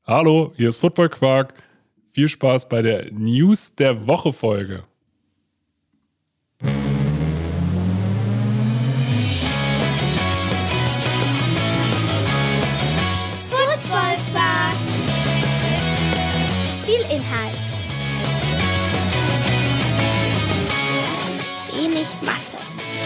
Hallo, hier ist Football Quark. Viel Spaß bei der News der Woche Folge. Football Quark. Viel Inhalt. Wenig Masse.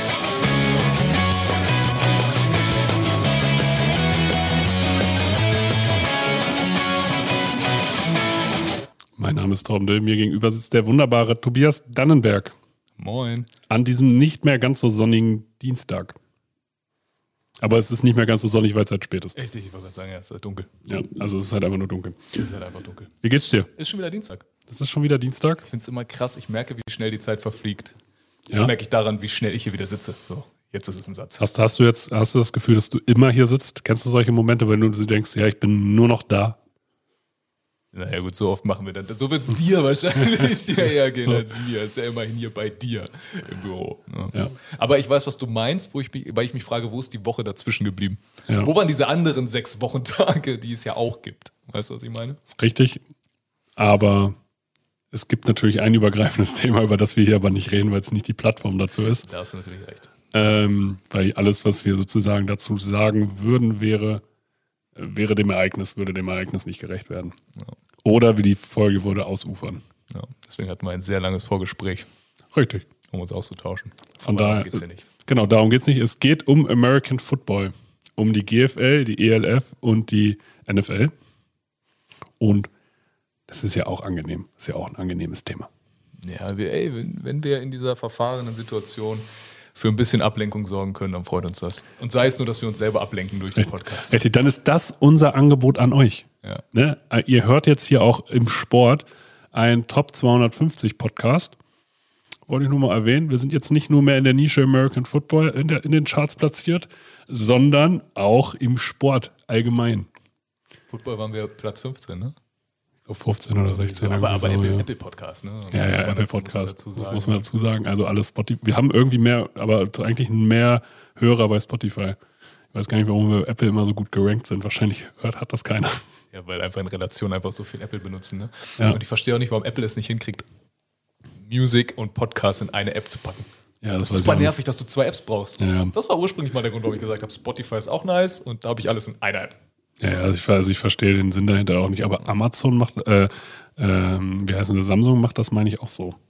Mein Name ist Torben Dill, mir gegenüber sitzt der wunderbare Tobias Dannenberg. Moin. An diesem nicht mehr ganz so sonnigen Dienstag. Aber es ist nicht mehr ganz so sonnig, weil es halt spät ist. Echt, ich wollte gerade sagen, ja, es ist halt dunkel. Ja, also es ist halt einfach nur dunkel. Es ist halt einfach dunkel. Wie geht's dir? Ist schon wieder Dienstag. Das ist schon wieder Dienstag? Ich finde es immer krass, ich merke, wie schnell die Zeit verfliegt. Ja? Das merke ich daran, wie schnell ich hier wieder sitze. So, jetzt ist es ein Satz. Hast du das Gefühl, dass du immer hier sitzt? Kennst du solche Momente, wenn du denkst, ja, ich bin nur noch da? Naja gut, so oft machen wir dann. So wird es dir wahrscheinlich hierher gehen als mir. Ist ja immerhin hier bei dir im Büro. Ja. Aber ich weiß, was du meinst, weil ich mich frage, wo ist die Woche dazwischen geblieben? Ja. Wo waren diese anderen 6 Wochentage, die es ja auch gibt? Weißt du, was ich meine? Das ist richtig. Aber es gibt natürlich ein übergreifendes Thema, über das wir hier aber nicht reden, weil es nicht die Plattform dazu ist. Da hast du natürlich recht. Weil alles, was wir sozusagen dazu sagen würden, würde dem Ereignis nicht gerecht werden. Ja. Oder wie die Folge würde, ausufern. Ja, deswegen hatten wir ein sehr langes Vorgespräch, Richtig. um uns auszutauschen. Von Aber daher darum geht's ja nicht. Genau, darum geht es nicht. Es geht um American Football. Um die GFL, die ELF und die NFL. Und das ist ja auch angenehm. Das ist ja auch ein angenehmes Thema. Ja, wenn wir in dieser verfahrenen Situation für ein bisschen Ablenkung sorgen können, dann freut uns das. Und sei es nur, dass wir uns selber ablenken durch den Podcast. Richtig, dann ist das unser Angebot an euch. Ja. Ne? Ihr hört jetzt hier auch im Sport einen Top 250 Podcast. Wollte ich nur mal erwähnen. Wir sind jetzt nicht nur mehr in der Nische American Football in den Charts platziert, sondern auch im Sport allgemein. Football waren wir Platz 15, ne? Ich glaube 15 oder 16. Aber so, Apple Podcast, ne? Ja, Apple Podcast. Das muss man dazu sagen. Also alles Spotify. Wir haben irgendwie mehr, aber eigentlich mehr Hörer bei Spotify. Ich weiß gar nicht, warum wir Apple immer so gut gerankt sind. Wahrscheinlich hat das keiner. Ja, weil einfach in Relation einfach so viel Apple benutzen, ne? Ja. Und ich verstehe auch nicht, warum Apple es nicht hinkriegt, Music und Podcast in eine App zu packen. Ja, Das ist super nervig, dass du 2 Apps brauchst. Ja. Das war ursprünglich mal der Grund, warum ich gesagt habe, Spotify ist auch nice und da habe ich alles in einer App. Ja, also ich verstehe den Sinn dahinter auch nicht. Aber Amazon macht, wie heißt denn, Samsung macht das, meine ich, auch so.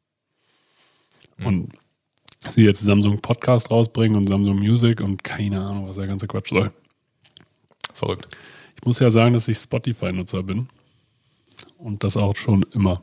Und sie jetzt Samsung Podcast rausbringen und Samsung Music und keine Ahnung, was der ganze Quatsch soll. Verrückt. Ich muss ja sagen, dass ich Spotify-Nutzer bin. Und das auch schon immer.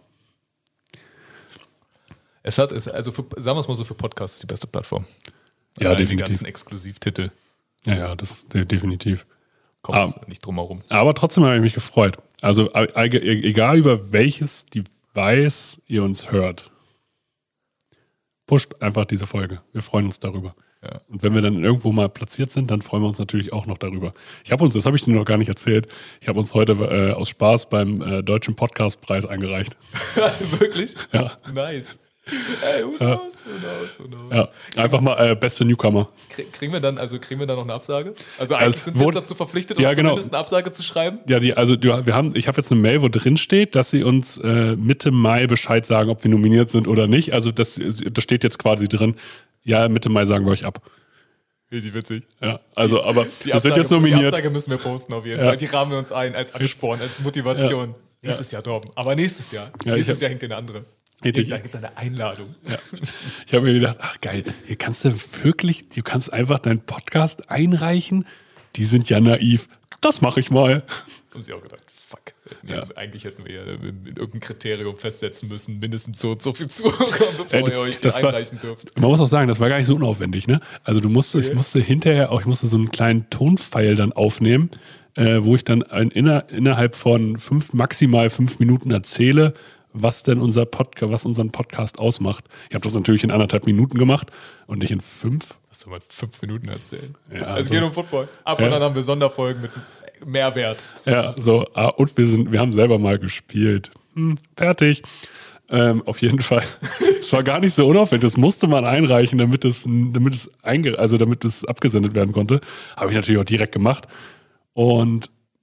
Sagen wir es mal so, für Podcasts ist die beste Plattform. Ja, Allein definitiv. Die ganzen Exklusivtitel. Ja, das definitiv. Kommst nicht drum herum. Aber trotzdem habe ich mich gefreut. Also egal über welches Device ihr uns hört, pusht einfach diese Folge. Wir freuen uns darüber. Ja. Und wenn wir dann irgendwo mal platziert sind, dann freuen wir uns natürlich auch noch darüber. Das habe ich dir noch gar nicht erzählt, ich habe uns heute aus Spaß beim Deutschen Podcastpreis eingereicht. Wirklich? Ja. Nice. Ey, who knows? Ja, einfach mal beste Newcomer. Kriegen wir dann noch eine Absage? Also eigentlich sind sie jetzt dazu verpflichtet, uns zumindest eine Absage zu schreiben? Ja, ich habe jetzt eine Mail, wo drin steht, dass sie uns Mitte Mai Bescheid sagen, ob wir nominiert sind oder nicht. Also das steht jetzt quasi drin. Ja, Mitte Mai sagen wir euch ab. Richtig witzig. Ja, also, aber wir sind jetzt nominiert. Die Absage müssen wir posten auf jeden Fall. Die rahmen wir uns ein als Ansporn, als Motivation. Ja. Nächstes Jahr, Torben. Aber nächstes Jahr. Ja, nächstes Jahr hängt eine andere. Da gibt es eine Einladung. Ja. Ich habe mir gedacht, ach geil, du kannst einfach deinen Podcast einreichen. Die sind ja naiv. Das mache ich mal. Haben sie auch gedacht, fuck. Ja. Eigentlich hätten wir ja irgendein Kriterium festsetzen müssen, mindestens so viel Zuhörer, bevor ihr euch hier einreichen dürft. Man muss auch sagen, das war gar nicht so unaufwendig, ne? Also ich musste hinterher so einen kleinen Tonfile dann aufnehmen, wo ich dann innerhalb von maximal 5 Minuten erzähle, was unseren Podcast ausmacht. Ich habe das natürlich in 1,5 Minuten gemacht und nicht in 5. Was soll man 5 Minuten erzählen? Ja, es geht um Football. Und dann haben wir Sonderfolgen mit Mehrwert. Ja, so. Und wir haben selber mal gespielt. Fertig. Auf jeden Fall. Es war gar nicht so unaufwendig. Das musste man einreichen, damit es abgesendet werden konnte. Habe ich natürlich auch direkt gemacht. Und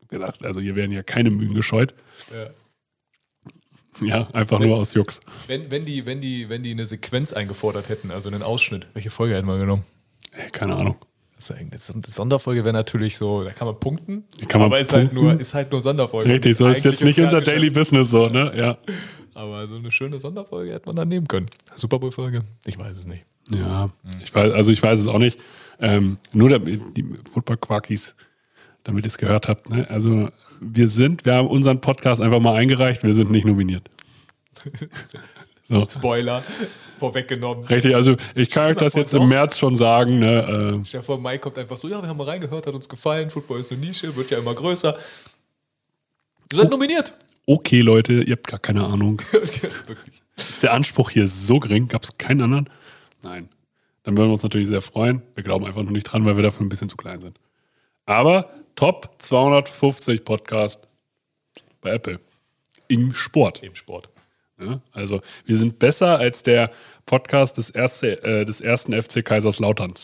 gedacht, also hier werden ja keine Mühen gescheut. Ja. Ja, einfach nur aus Jux. Wenn die eine Sequenz eingefordert hätten, also einen Ausschnitt, welche Folge hätten wir genommen? Keine Ahnung. Eine Sonderfolge wäre natürlich so, da kann man punkten, aber ist halt nur Sonderfolge. Richtig, so ist jetzt nicht unser Daily Business so, ne? Ja. Aber so eine schöne Sonderfolge hätte man dann nehmen können. Super Bowl-Folge? Ich weiß es nicht. Ja, ich weiß es auch nicht. Nur die Football-Quarkies, damit ihr es gehört habt. Ne? Also wir haben unseren Podcast einfach mal eingereicht, wir sind nicht nominiert. So. Spoiler, vorweggenommen. Richtig, also ich kann euch das jetzt im März schon sagen. Ne? Stell dir vor, Mai kommt einfach so, ja, wir haben mal reingehört, hat uns gefallen, Football ist eine Nische, wird ja immer größer. Ihr seid nominiert. Okay, Leute, ihr habt gar keine Ahnung. Wirklich. Ist der Anspruch hier so gering? Gab es keinen anderen? Nein. Dann würden wir uns natürlich sehr freuen. Wir glauben einfach noch nicht dran, weil wir dafür ein bisschen zu klein sind. Aber Top 250 Podcast bei Apple. Im Sport. Im Sport. Ja, also wir sind besser als der Podcast des ersten FC Kaiserslauterns.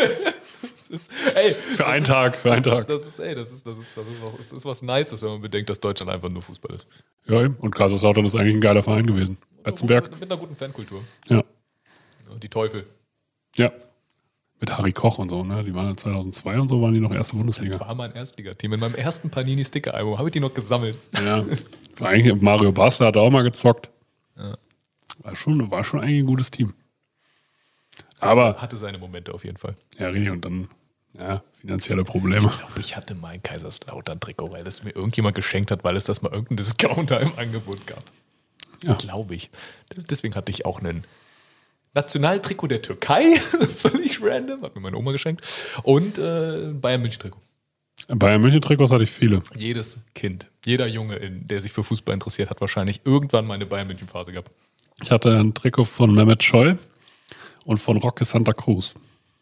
Für einen Tag. Das ist was Nices, wenn man bedenkt, dass Deutschland einfach nur Fußball ist. Ja, und Kaiserslautern ist eigentlich ein geiler Verein gewesen. Betzenberg. Mit einer guten Fankultur. Ja. Die Teufel. Ja. Mit Harry Koch und so, ne? Die waren 2002 und so, waren die noch erste Bundesliga. Das war mein Erstligateam. In meinem ersten Panini-Sticker-Album habe ich die noch gesammelt. Ja. Eigentlich Mario Basler hat auch mal gezockt. Ja. War schon eigentlich ein gutes Team. Aber hatte seine Momente auf jeden Fall. Ja, richtig. Und dann, finanzielle Probleme. Ich glaube, ich hatte mein Kaiserslautern-Trikot, weil das mir irgendjemand geschenkt hat, weil es das mal irgendein Discounter im Angebot gab. Ja. Glaube ich. Deswegen hatte ich auch einen Nationaltrikot der Türkei, völlig random, hat mir meine Oma geschenkt. Und Bayern München-Trikot. Bayern München-Trikots hatte ich viele. Jedes Kind, jeder Junge, der sich für Fußball interessiert, hat wahrscheinlich irgendwann mal eine Bayern München-Phase gehabt. Ich hatte ein Trikot von Mehmet Scholl und von Roque Santa Cruz.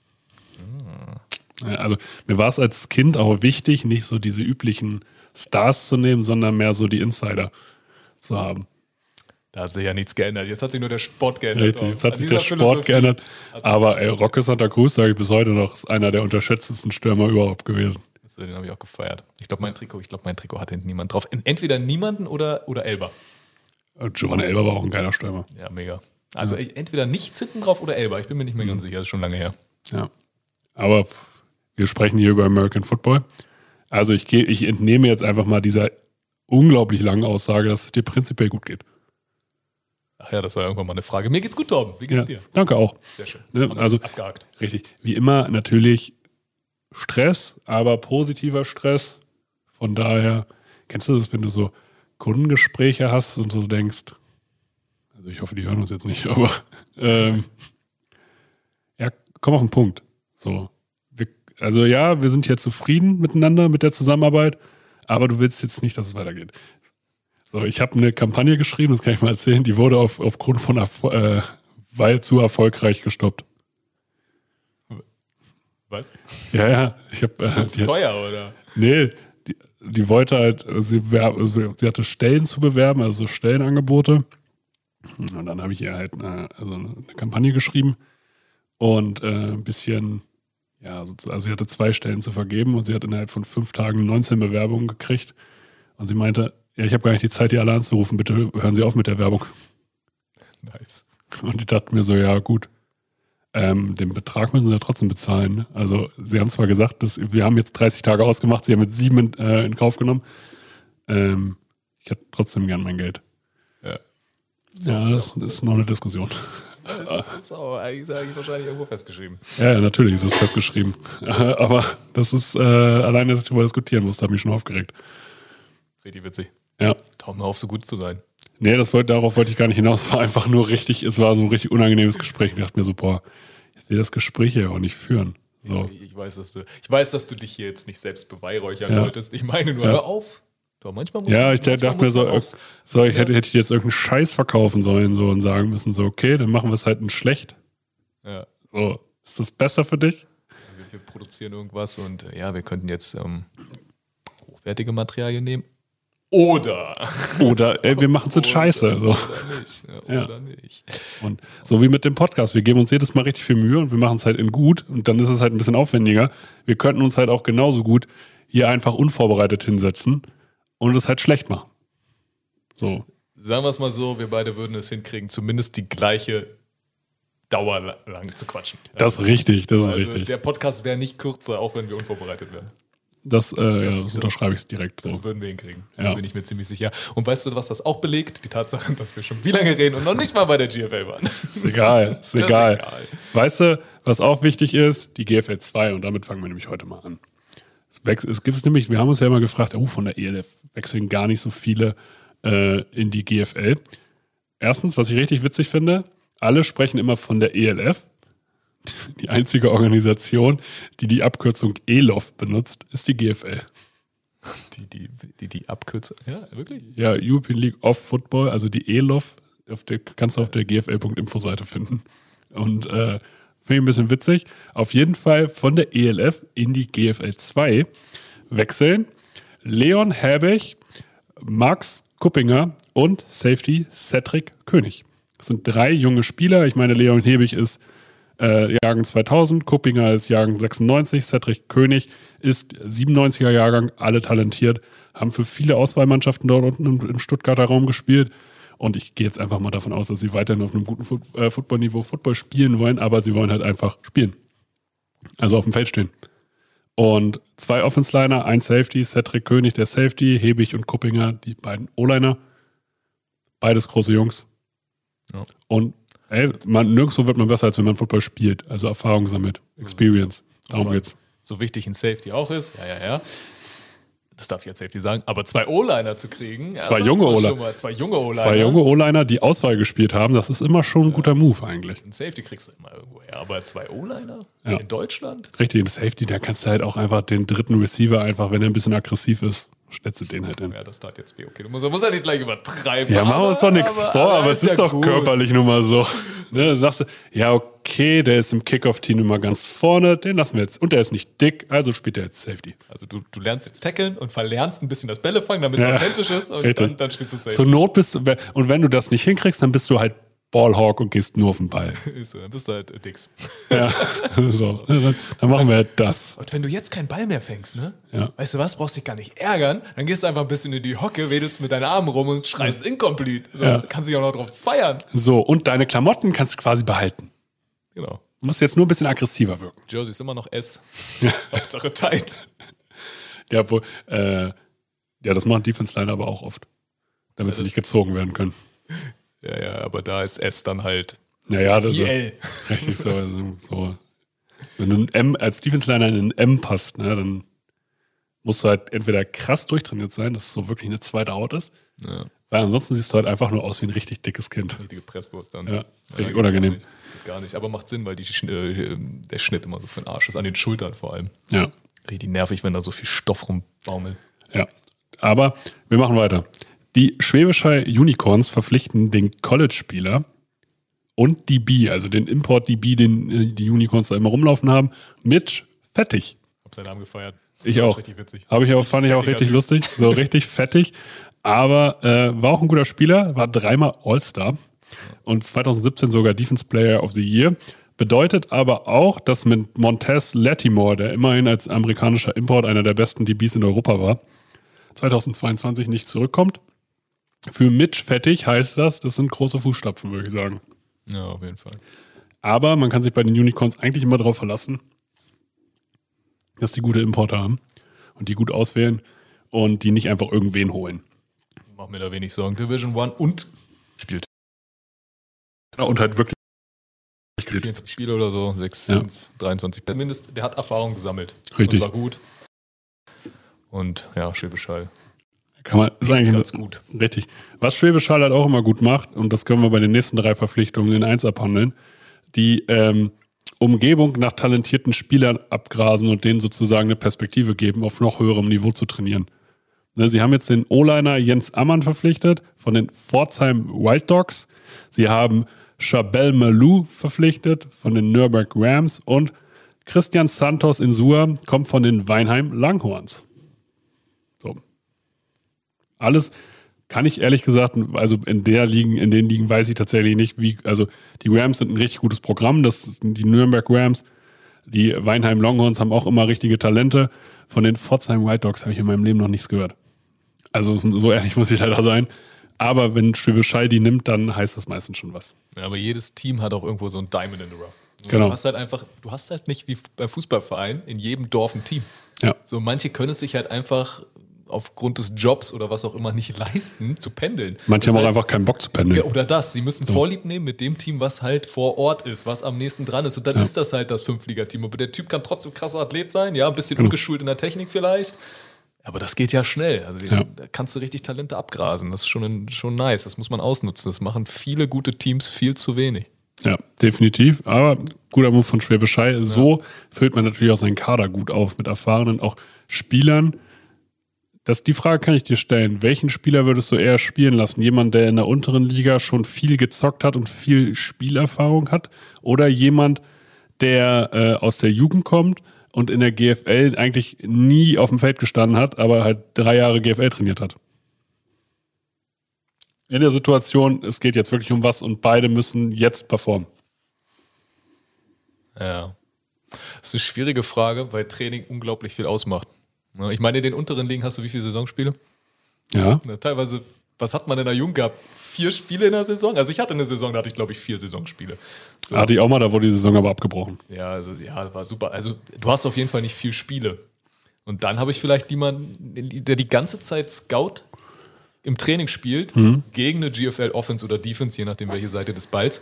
Also mir war es als Kind auch wichtig, nicht so diese üblichen Stars zu nehmen, sondern mehr so die Insider zu haben. Da hat sich ja nichts geändert. Jetzt hat sich nur der Sport geändert. Richtig, jetzt hat sich der Sport geändert. Aber Roque Santa Cruz, sage ich bis heute noch, ist einer der unterschätztesten Stürmer überhaupt gewesen. Den habe ich auch gefeiert. Ich glaube, mein Trikot hatte hinten niemand drauf. Entweder niemanden oder Elba. Giovanni Elba war auch ein geiler Stürmer. Ja, mega. Also entweder nichts hinten drauf oder Elba. Ich bin mir nicht mehr ganz sicher. Das ist schon lange her. Ja. Aber wir sprechen hier über American Football. Also ich entnehme jetzt einfach mal dieser unglaublich langen Aussage, dass es dir prinzipiell gut geht. Ach ja, das war irgendwann mal eine Frage. Mir geht's gut, Torben. Wie geht's dir? Danke auch. Sehr schön. Ne, also abgehakt. Richtig. Wie immer natürlich Stress, aber positiver Stress. Von daher, kennst du das, wenn du so Kundengespräche hast und so denkst, also ich hoffe, die hören uns jetzt nicht, aber komm auf den Punkt. So. Wir sind hier zufrieden miteinander, mit der Zusammenarbeit, aber du willst jetzt nicht, dass es weitergeht. So, ich habe eine Kampagne geschrieben, das kann ich mal erzählen, die wurde aufgrund von weil zu erfolgreich gestoppt. Was? Ja, ich habe. Zu teuer, oder? Nee, die wollte halt, sie hatte Stellen zu bewerben, also so Stellenangebote. Und dann habe ich ihr halt eine Kampagne geschrieben und ein bisschen, also sie hatte 2 Stellen zu vergeben und sie hat innerhalb von 5 Tagen 19 Bewerbungen gekriegt. Und sie meinte, ja, ich habe gar nicht die Zeit, die alle anzurufen, bitte hören Sie auf mit der Werbung. Nice. Und ich dachte mir so, ja gut, den Betrag müssen Sie ja trotzdem bezahlen. Ne? Also Sie haben zwar gesagt, wir haben jetzt 30 Tage ausgemacht, Sie haben jetzt 7 in Kauf genommen. Ich hätte trotzdem gern mein Geld. Ja, das ist noch eine Diskussion. Das ist auch eigentlich wahrscheinlich irgendwo festgeschrieben. Ja, natürlich ist es festgeschrieben. Aber das ist alleine, dass ich darüber diskutieren musste, hat mich schon aufgeregt. Richtig witzig. Ja. Hör mal auf, so gut zu sein. Nee, darauf wollte ich gar nicht hinaus. Es war einfach nur es war so ein richtig unangenehmes Gespräch. Ich dachte mir so, ich will das Gespräch ja auch nicht führen. So. Ich weiß, dass du dich hier jetzt nicht selbst beweihräuchern wolltest. Ich meine nur, hör auf. Doch, manchmal muss ich dachte mir so, hätte ich jetzt irgendeinen Scheiß verkaufen sollen so und sagen müssen, so, okay, dann machen wir es halt in schlecht. Ja. So, ist das besser für dich? Wir produzieren irgendwas und wir könnten jetzt hochwertige Materialien nehmen. Oder wir machen es jetzt scheiße. So. Oder nicht. Ja, oder nicht. Und so wie mit dem Podcast. Wir geben uns jedes Mal richtig viel Mühe und wir machen es halt in gut. Und dann ist es halt ein bisschen aufwendiger. Wir könnten uns halt auch genauso gut hier einfach unvorbereitet hinsetzen und es halt schlecht machen. So. Sagen wir es mal so, wir beide würden es hinkriegen, zumindest die gleiche Dauer lang zu quatschen. Das ist richtig, das ist richtig. Der Podcast wäre nicht kürzer, auch wenn wir unvorbereitet wären. Das unterschreibe ich direkt so. Das würden wir hinkriegen, Ja. da bin ich mir ziemlich sicher. Und weißt du, was das auch belegt? Die Tatsache, dass wir schon wie lange reden und noch nicht mal bei der GFL waren. Ist egal, ist egal. Weißt du, was auch wichtig ist? Die GFL 2 und damit fangen wir nämlich heute mal an. Es gibt nämlich, wir haben uns ja immer gefragt, von der ELF wechseln gar nicht so viele in die GFL. Erstens, was ich richtig witzig finde, alle sprechen immer von der ELF. Die einzige Organisation, die Abkürzung ELOF benutzt, ist die GFL. Die Abkürzung, ja, wirklich? Ja, European League of Football, also die ELOF, kannst du auf der gfl.info-Seite finden. Und finde ich ein bisschen witzig. Auf jeden Fall von der ELF in die GFL 2 wechseln Leon Herbig, Max Kuppinger und Safety Cedric König. Das sind 3 junge Spieler. Ich meine, Leon Herbig ist Jahrgang 2000, Kuppinger ist Jahrgang 96, Cedric König ist 97er Jahrgang, alle talentiert, haben für viele Auswahlmannschaften dort unten im Stuttgarter Raum gespielt und ich gehe jetzt einfach mal davon aus, dass sie weiterhin auf einem guten Footballniveau Football spielen wollen, aber sie wollen halt einfach spielen. Also auf dem Feld stehen. Und 2 Offense-Liner, ein Safety, Cedric König, der Safety, Hebig und Kuppinger, die beiden O-Liner. Beides große Jungs. Ja. Und nirgendwo wird man besser, als wenn man Football spielt. Also Erfahrung sammelt, Experience. Darum geht's. So wichtig ein Safety auch ist, ja. Das darf ich als Safety sagen. Aber 2 O-Liner zu kriegen. Zwei junge O-Liner. 2 junge O-Liner. 2 junge O-Liner, die Auswahl gespielt haben. Das ist immer schon ein guter Move eigentlich. Ein Safety kriegst du immer irgendwo her. Aber 2 O-Liner in Deutschland? Richtig, ein Safety, da kannst du halt auch einfach den dritten Receiver einfach, wenn er ein bisschen aggressiv ist, stellst du den halt hin. Ja, das tat jetzt weh. Okay, du musst halt nicht gleich übertreiben. Ja, machen wir uns doch nichts vor, aber es ist doch gut. Körperlich nun mal so. Ne, dann sagst du, ja, okay, der ist im Kickoff-Team immer ganz vorne, den lassen wir jetzt. Und der ist nicht dick, also spielt er jetzt Safety. Also du lernst jetzt tackeln und verlernst ein bisschen das Bälle fangen, damit es authentisch ist und dann spielst du Safety. Zur Not bist du, und wenn du das nicht hinkriegst, dann bist du halt Ballhawk und gehst nur auf den Ball. So, dann bist du halt Dix. Ja, so. Dann machen wir halt das. Und wenn du jetzt keinen Ball mehr fängst, ne? Ja. Weißt du was, brauchst dich gar nicht ärgern, dann gehst du einfach ein bisschen in die Hocke, wedelst mit deinen Armen rum und schreist incomplete. So, kannst dich auch noch drauf feiern. So, und deine Klamotten kannst du quasi behalten. Genau. Du musst jetzt nur ein bisschen aggressiver wirken. Jersey ist immer noch S. Hauptsache tight. Ja, das machen Defense-Liner aber auch oft. Damit sie nicht gezogen werden können. Ja, aber da ist S dann halt das ist L. Richtig so, so. Wenn du ein M als Defense-Liner in ein M passt, ne, dann musst du halt entweder krass durchtrainiert sein, dass es so wirklich eine zweite Haut ist, weil ansonsten siehst du halt einfach nur aus wie ein richtig dickes Kind. Richtige Presswurst dann. Ja, ist richtig unangenehm. Geht gar nicht, aber macht Sinn, weil der Schnitt immer so für den Arsch ist, an den Schultern vor allem. Ja. Richtig nervig, wenn da so viel Stoff rumbaumelt. Ja, aber wir machen weiter. Die Schwäbische Unicorns verpflichten den College-Spieler und DB, also den Import-DB, den die Unicorns da immer rumlaufen haben, Mitch Fettig. Hab seinen Namen gefeiert. Ich auch. Richtig witzig. Fand ich auch richtig lustig. So richtig fettig. Aber war auch ein guter Spieler, war 3-mal All-Star und 2017 sogar Defense Player of the Year. Bedeutet aber auch, dass mit Montez Lattimore, der immerhin als amerikanischer Import einer der besten DBs in Europa war, 2022 nicht zurückkommt. Für Mitch Fettig heißt das sind große Fußstapfen, würde ich sagen. Ja, auf jeden Fall. Aber man kann sich bei den Unicorns eigentlich immer darauf verlassen, dass die gute Importer haben und die gut auswählen und die nicht einfach irgendwen holen. Mach mir da wenig Sorgen. Division 1 und spielt. Ja, und halt wirklich 44 Spiele oder so, 6, 23. Zumindest, der hat Erfahrung gesammelt. Richtig. Und war gut. Und ja, Schwäbisch Hall. Kann man, ist eigentlich ganz gut. Richtig. Was Schwäbisch Hall halt auch immer gut macht, und das können wir bei den nächsten 3 Verpflichtungen in 1 abhandeln, die Umgebung nach talentierten Spielern abgrasen und denen sozusagen eine Perspektive geben, auf noch höherem Niveau zu trainieren. Ne, sie haben jetzt den O-Liner Jens Ammann verpflichtet von den Pforzheim Wild Dogs. Sie haben Chabel Malou verpflichtet von den Nürnberg Rams und Christian Santos Insua kommt von den Weinheim Langhorns. So. Alles kann ich ehrlich gesagt, also in den Ligen weiß ich tatsächlich nicht, also die Rams sind ein richtig gutes Programm, die Nürnberg Rams, die Weinheim Longhorns haben auch immer richtige Talente. Von den Pforzheim White Dogs habe ich in meinem Leben noch nichts gehört. Also so ehrlich muss ich leider sein. Aber wenn Schwäbisch Hall die nimmt, dann heißt das meistens schon was. Ja, aber jedes Team hat auch irgendwo so ein Diamond in the Rough. Genau. Du hast halt nicht wie bei Fußballvereinen in jedem Dorf ein Team. Ja. So manche können es sich halt einfach aufgrund des Jobs oder was auch immer nicht leisten, zu pendeln. Manche haben auch einfach keinen Bock zu pendeln. Oder das. Sie müssen Vorlieb nehmen mit dem Team, was halt vor Ort ist, was am nächsten dran ist. Und dann ist das halt das 5-Liga-Team. Aber der Typ kann trotzdem krasser Athlet sein, ja, ein bisschen ungeschult in der Technik vielleicht. Aber das geht ja schnell. Also da kannst du richtig Talente abgrasen. Das ist schon nice. Das muss man ausnutzen. Das machen viele gute Teams viel zu wenig. Ja, definitiv. Aber guter Move von Schwäbisch Hall. So füllt man natürlich auch seinen Kader gut auf mit erfahrenen, auch Spielern. Die Frage kann ich dir stellen. Welchen Spieler würdest du eher spielen lassen? Jemand, der in der unteren Liga schon viel gezockt hat und viel Spielerfahrung hat? Oder jemand, der aus der Jugend kommt und in der GFL eigentlich nie auf dem Feld gestanden hat, aber halt 3 Jahre GFL trainiert hat? In der Situation, es geht jetzt wirklich um was und beide müssen jetzt performen. Ja. Das ist eine schwierige Frage, weil Training unglaublich viel ausmacht. Ich meine, in den unteren Ligen hast du wie viele Saisonspiele? Ja. Teilweise, was hat man in der Jugend gehabt? 4 Spiele in der Saison? Also ich hatte eine Saison, da hatte ich glaube ich 4 Saisonspiele. So. Hatte ich auch mal, da wurde die Saison aber abgebrochen. Ja, war super. Also du hast auf jeden Fall nicht viel Spiele. Und dann habe ich vielleicht jemanden, der die ganze Zeit Scout im Training spielt, gegen eine GFL Offense oder Defense, je nachdem welche Seite des Balls.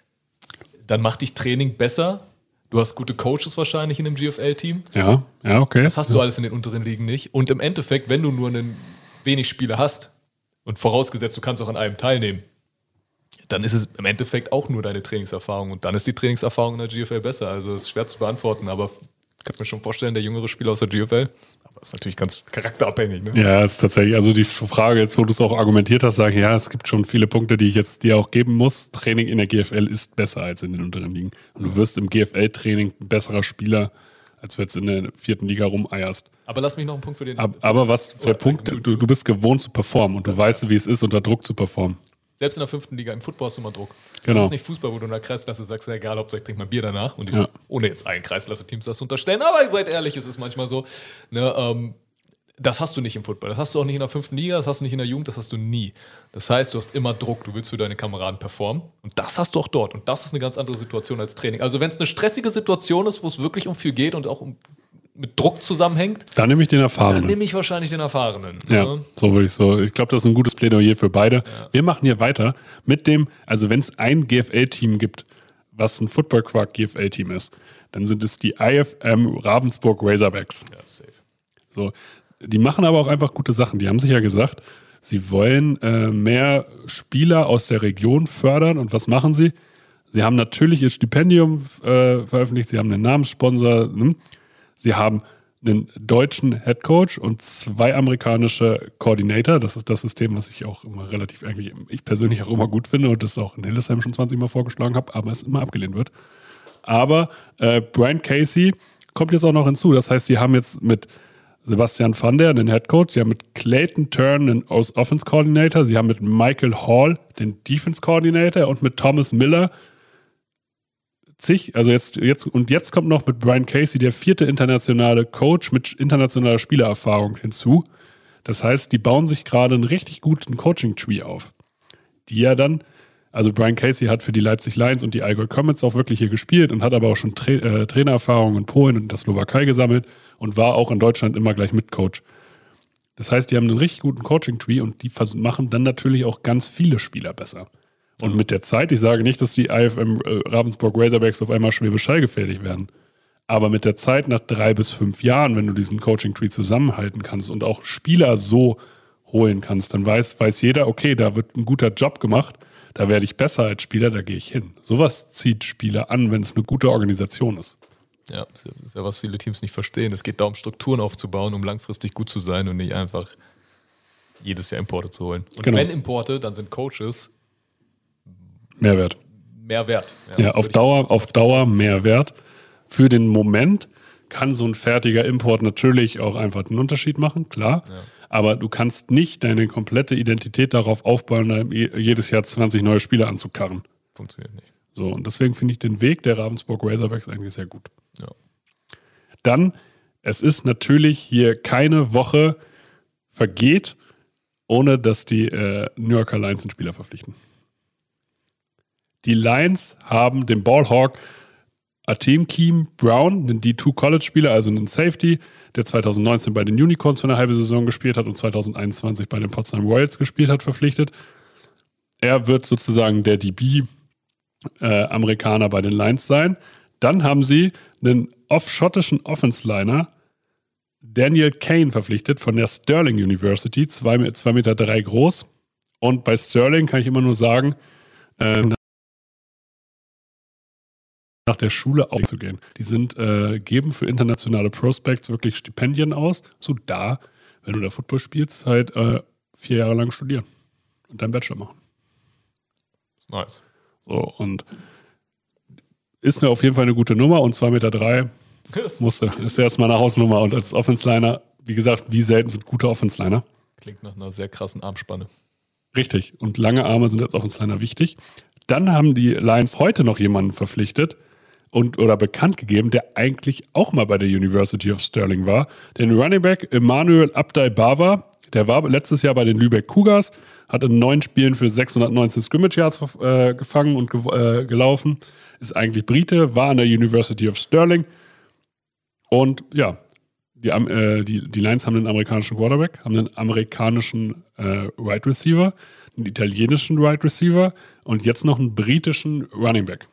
Dann macht dich Training besser. Du hast gute Coaches wahrscheinlich in dem GFL-Team. Ja, okay. Das hast du alles in den unteren Ligen nicht. Und im Endeffekt, wenn du nur wenig Spiele hast und vorausgesetzt, du kannst auch an einem teilnehmen, dann ist es im Endeffekt auch nur deine Trainingserfahrung. Und dann ist die Trainingserfahrung in der GFL besser. Also das ist schwer zu beantworten, aber ich kann mir schon vorstellen, der jüngere Spieler aus der GFL, aber das ist natürlich ganz charakterabhängig. Ne? Ja, es ist tatsächlich, also die Frage jetzt, wo du es auch argumentiert hast, sage ich, ja, es gibt schon viele Punkte, die ich jetzt dir auch geben muss. Training in der GFL ist besser als in den unteren Ligen. Und du wirst im GFL-Training ein besserer Spieler, als du jetzt in der 4. Liga rumeierst. Aber lass mich noch einen Punkt für den... Aber was für der Punkt, du bist gewohnt zu performen und du weißt, wie es ist, unter Druck zu performen. Selbst in der 5. Liga, im Football hast du immer Druck. Genau. Das ist nicht Fußball, wo du in der Kreisklasse sagst, ja, egal, Hauptsache ich trinke mal Bier danach. Und ohne jetzt allen Kreisklasse-Teams das zu unterstellen, aber seid ehrlich, es ist manchmal so. Ne, das hast du nicht im Football. Das hast du auch nicht in der 5. Liga, das hast du nicht in der Jugend, das hast du nie. Das heißt, du hast immer Druck, du willst für deine Kameraden performen. Und das hast du auch dort. Und das ist eine ganz andere Situation als Training. Also wenn es eine stressige Situation ist, wo es wirklich um viel geht und auch mit Druck zusammenhängt, dann nehme ich den Erfahrenen. Dann nehme ich wahrscheinlich den Erfahrenen. Ja, ne? so würde ich so. Ich glaube, das ist ein gutes Plädoyer für beide. Ja. Wir machen hier weiter mit dem, also wenn es ein GFL-Team gibt, was ein Football Quark GFL-Team ist, dann sind es die IFM Ravensburg Razorbacks. Ja, safe. So, die machen aber auch einfach gute Sachen. Die haben sich ja gesagt, sie wollen mehr Spieler aus der Region fördern. Und was machen sie? Sie haben natürlich ihr Stipendium veröffentlicht, sie haben einen Namenssponsor, sie haben einen deutschen Headcoach und 2 amerikanische Coordinator. Das ist das System, was ich auch immer ich persönlich auch immer gut finde und das auch in Hildesheim schon 20 Mal vorgeschlagen habe, aber es immer abgelehnt wird. Aber Brian Casey kommt jetzt auch noch hinzu. Das heißt, sie haben jetzt mit Sebastian van der, den Headcoach, sie haben mit Clayton Turn, den Offense Coordinator, sie haben mit Michael Hall, den Defense Coordinator und mit Thomas Miller also jetzt kommt noch mit Brian Casey der 4. internationale Coach mit internationaler Spielererfahrung hinzu. Das heißt, die bauen sich gerade einen richtig guten Coaching-Tree auf. Die ja dann, also Brian Casey hat für die Leipzig Lions und die Allgäu Comets auch wirklich hier gespielt und hat aber auch schon Trainererfahrung in Polen und in der Slowakei gesammelt und war auch in Deutschland immer gleich Mitcoach. Das heißt, die haben einen richtig guten Coaching-Tree und die machen dann natürlich auch ganz viele Spieler besser. Und mit der Zeit, ich sage nicht, dass die IFM Ravensburg Razorbacks auf einmal Schwäbisch Hall gefährlich werden. Aber mit der Zeit, nach 3 bis 5 Jahren, wenn du diesen Coaching-Tree zusammenhalten kannst und auch Spieler so holen kannst, dann weiß jeder, okay, da wird ein guter Job gemacht, da werde ich besser als Spieler, da gehe ich hin. Sowas zieht Spieler an, wenn es eine gute Organisation ist. Ja, das ist ja, was viele Teams nicht verstehen. Es geht darum, Strukturen aufzubauen, um langfristig gut zu sein und nicht einfach jedes Jahr Importe zu holen. Und wenn Importe, dann sind Coaches mehr wert. Ja, auf Dauer mehr wert. Für den Moment kann so ein fertiger Import natürlich auch einfach einen Unterschied machen, klar. Ja. Aber du kannst nicht deine komplette Identität darauf aufbauen, jedes Jahr 20 neue Spieler anzukarren. Funktioniert nicht. So, und deswegen finde ich den Weg der Ravensburg Razorbacks eigentlich sehr gut. Ja. Dann, es ist natürlich hier keine Woche vergeht, ohne dass die New Yorker Lions einen Spieler verpflichten. Die Lions haben den Ballhawk Akeem Brown, einen D2-College-Spieler, also einen Safety, der 2019 bei den Unicorns für eine halbe Saison gespielt hat und 2021 bei den Potsdam Royals gespielt hat, verpflichtet. Er wird sozusagen der DB-Amerikaner bei den Lions sein. Dann haben sie einen schottischen Offense-Liner, Daniel Kane, verpflichtet von der Sterling University, 2,3 Meter groß. Und bei Sterling kann ich immer nur sagen, nach der Schule auch zu gehen. Die geben für internationale Prospects wirklich Stipendien aus. So da, wenn du da Football spielst, halt 4 Jahre lang studieren und deinen Bachelor machen. Nice. So, und ist auf jeden Fall eine gute Nummer und 2,3 Meter ist erstmal eine Hausnummer. Und als Offense-Liner, wie gesagt, wie selten sind gute Offense-Liner? Klingt nach einer sehr krassen Armspanne. Richtig. Und lange Arme sind als Offense-Liner wichtig. Dann haben die Lions heute noch jemanden verpflichtet oder bekannt gegeben, der eigentlich auch mal bei der University of Sterling war. Den Running Back Emmanuel Abdai-Bava, der war letztes Jahr bei den Lübeck Cougars, hat in 9 Spielen für 619 Scrimmage Yards gefangen und gelaufen, ist eigentlich Brite, war an der University of Sterling und ja, die Lions haben einen amerikanischen Quarterback, haben einen amerikanischen Wide Receiver, einen italienischen Wide Receiver und jetzt noch einen britischen Running Back.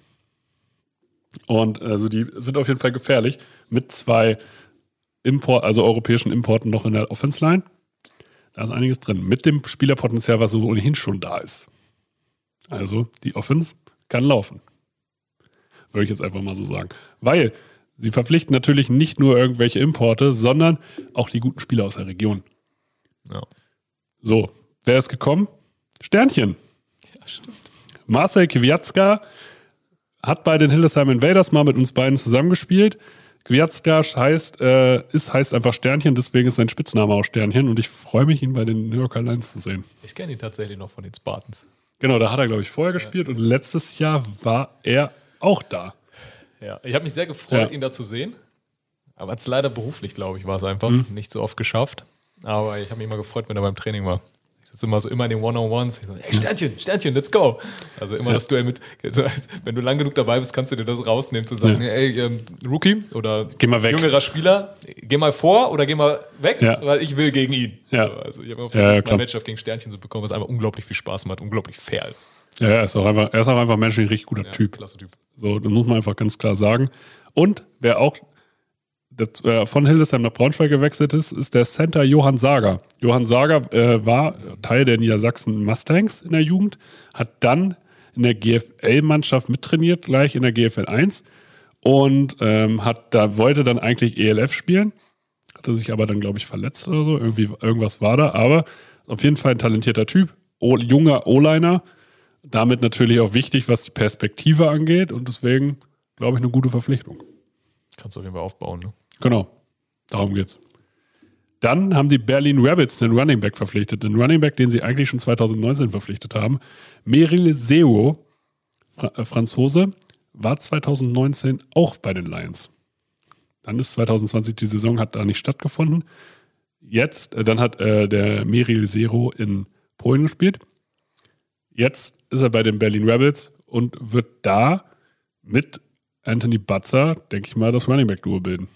Und also die sind auf jeden Fall gefährlich mit 2 europäischen Importen noch in der Offense-Line. Da ist einiges drin. Mit dem Spielerpotenzial, was so ohnehin schon da ist. Also die Offense kann laufen. Würde ich jetzt einfach mal so sagen. Weil sie verpflichten natürlich nicht nur irgendwelche Importe, sondern auch die guten Spieler aus der Region. Ja. So, wer ist gekommen? Sternchen. Ja, stimmt. Marcel Kwiatka hat bei den Hildesheim Invaders mal mit uns beiden zusammengespielt. Kwiatka heißt einfach Sternchen, deswegen ist sein Spitzname auch Sternchen und ich freue mich, ihn bei den New Yorker Lions zu sehen. Ich kenne ihn tatsächlich noch von den Spartans. Genau, da hat er, glaube ich, vorher gespielt und letztes Jahr war er auch da. Ja, ich habe mich sehr gefreut, ihn da zu sehen. Aber es leider beruflich, glaube ich, war es einfach nicht so oft geschafft. Aber ich habe mich immer gefreut, wenn er beim Training war. Ich sitze immer in den One-on-Ones. Ich so, hey, Sternchen, let's go. Also immer das Duell wenn du lang genug dabei bist, kannst du dir das rausnehmen, zu sagen, hey, Rookie oder geh mal weg. Jüngerer Spieler, geh mal vor oder geh mal weg, weil ich will gegen ihn. Ja. Also ich habe immer versucht, mein Matchup gegen Sternchen zu bekommen, was einfach unglaublich viel Spaß macht, unglaublich fair ist. Ja, er ist auch einfach menschlich ein richtig guter Typ. Klasse Typ. So, das muss man einfach ganz klar sagen. Und wer auch von Hildesheim nach Braunschweig gewechselt ist der Center Johann Sager. Johann Sager war Teil der Niedersachsen Mustangs in der Jugend, hat dann in der GFL-Mannschaft mittrainiert, gleich in der GFL 1 und wollte dann eigentlich ELF spielen, hatte sich aber dann, glaube ich, verletzt oder so, irgendwas war da, aber auf jeden Fall ein talentierter Typ, junger O-Liner, damit natürlich auch wichtig, was die Perspektive angeht und deswegen, glaube ich, eine gute Verpflichtung. Kannst du auf jeden Fall aufbauen, ne? Genau, darum geht's. Dann haben die Berlin Rabbits den Running Back verpflichtet. Den Running Back, den sie eigentlich schon 2019 verpflichtet haben. Meryl Seo, Franzose, war 2019 auch bei den Lions. Dann ist 2020, die Saison hat da nicht stattgefunden. Dann hat der Meryl Seo in Polen gespielt. Jetzt ist er bei den Berlin Rebels und wird da mit Anthony Batzer, denke ich mal, das Running Back Duo bilden.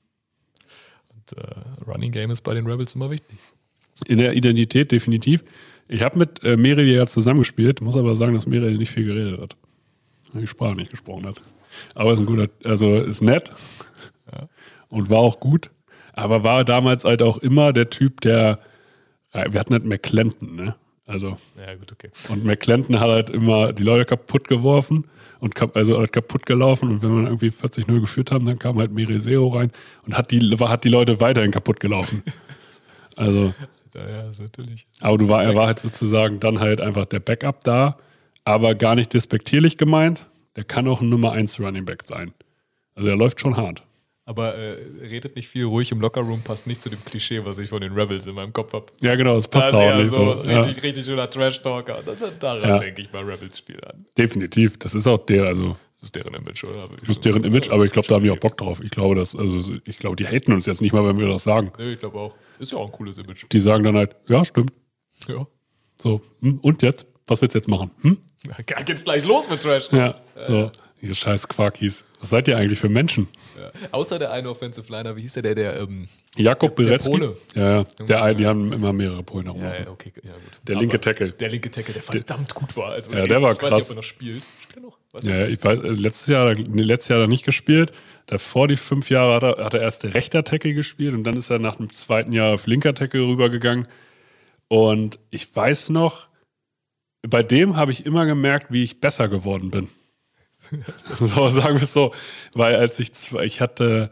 Running Game ist bei den Rebels immer wichtig. In der Identität definitiv. Ich habe mit Meryl ja zusammengespielt, muss aber sagen, dass Meryl nicht viel geredet hat. Die Sprache nicht gesprochen hat. Aber ist nett und war auch gut. Aber war damals halt auch immer der Typ, wir hatten halt McClendon, ne? Also, ja, gut, okay. Und McClendon hat halt immer die Leute kaputt geworfen und kaputt gelaufen und wenn wir irgendwie 40-0 geführt haben, dann kam halt Meryl Seo rein und hat die Leute weiterhin kaputt gelaufen. Also, ja, ist natürlich. Aber er war halt sozusagen dann halt einfach der Backup da, aber gar nicht despektierlich gemeint. Der kann auch ein Nummer 1 Running Back sein. Also er läuft schon hart. Aber redet nicht viel, ruhig im Lockerroom, passt nicht zu dem Klischee, was ich von den Rebels in meinem Kopf habe. Ja, genau, das passt auch nicht so. Richtig schöner Trash-Talker. Daran denke ich bei Rebels-Spiel an. Definitiv, das ist auch das ist deren Image, oder? Das ist deren Image, aber ich glaube, da haben die auch Bock drauf. Ich glaube, die haten uns jetzt nicht mal, wenn wir das sagen. Nee, ich glaube auch. Ist ja auch ein cooles Image. Die sagen dann halt, ja, stimmt. Ja. So, und jetzt? Was willst du jetzt machen? Ja, geht's gleich los mit Trash. Ja, so. Ihr scheiß Quarkies. Was seid ihr eigentlich für Menschen? Ja. Außer der eine Offensive Liner, wie hieß der Jakob Beretzky. Pole. Ja, die haben immer mehrere Polen herumlaufen. Ja, okay, ja, gut. Der linke Tackle. Der linke Tackle, der verdammt gut war. Also, der war krass. Ich weiß nicht, ob er noch spielt. Spielt er noch? Ja, ich weiß, letztes Jahr hat er nicht gespielt. Davor die 5 Jahre hat er erst rechter Tackle gespielt und dann ist er nach dem 2. Jahr auf linker Tackle rübergegangen. Und ich weiß noch, bei dem habe ich immer gemerkt, wie ich besser geworden bin. So, sagen wir es so. Weil ich hatte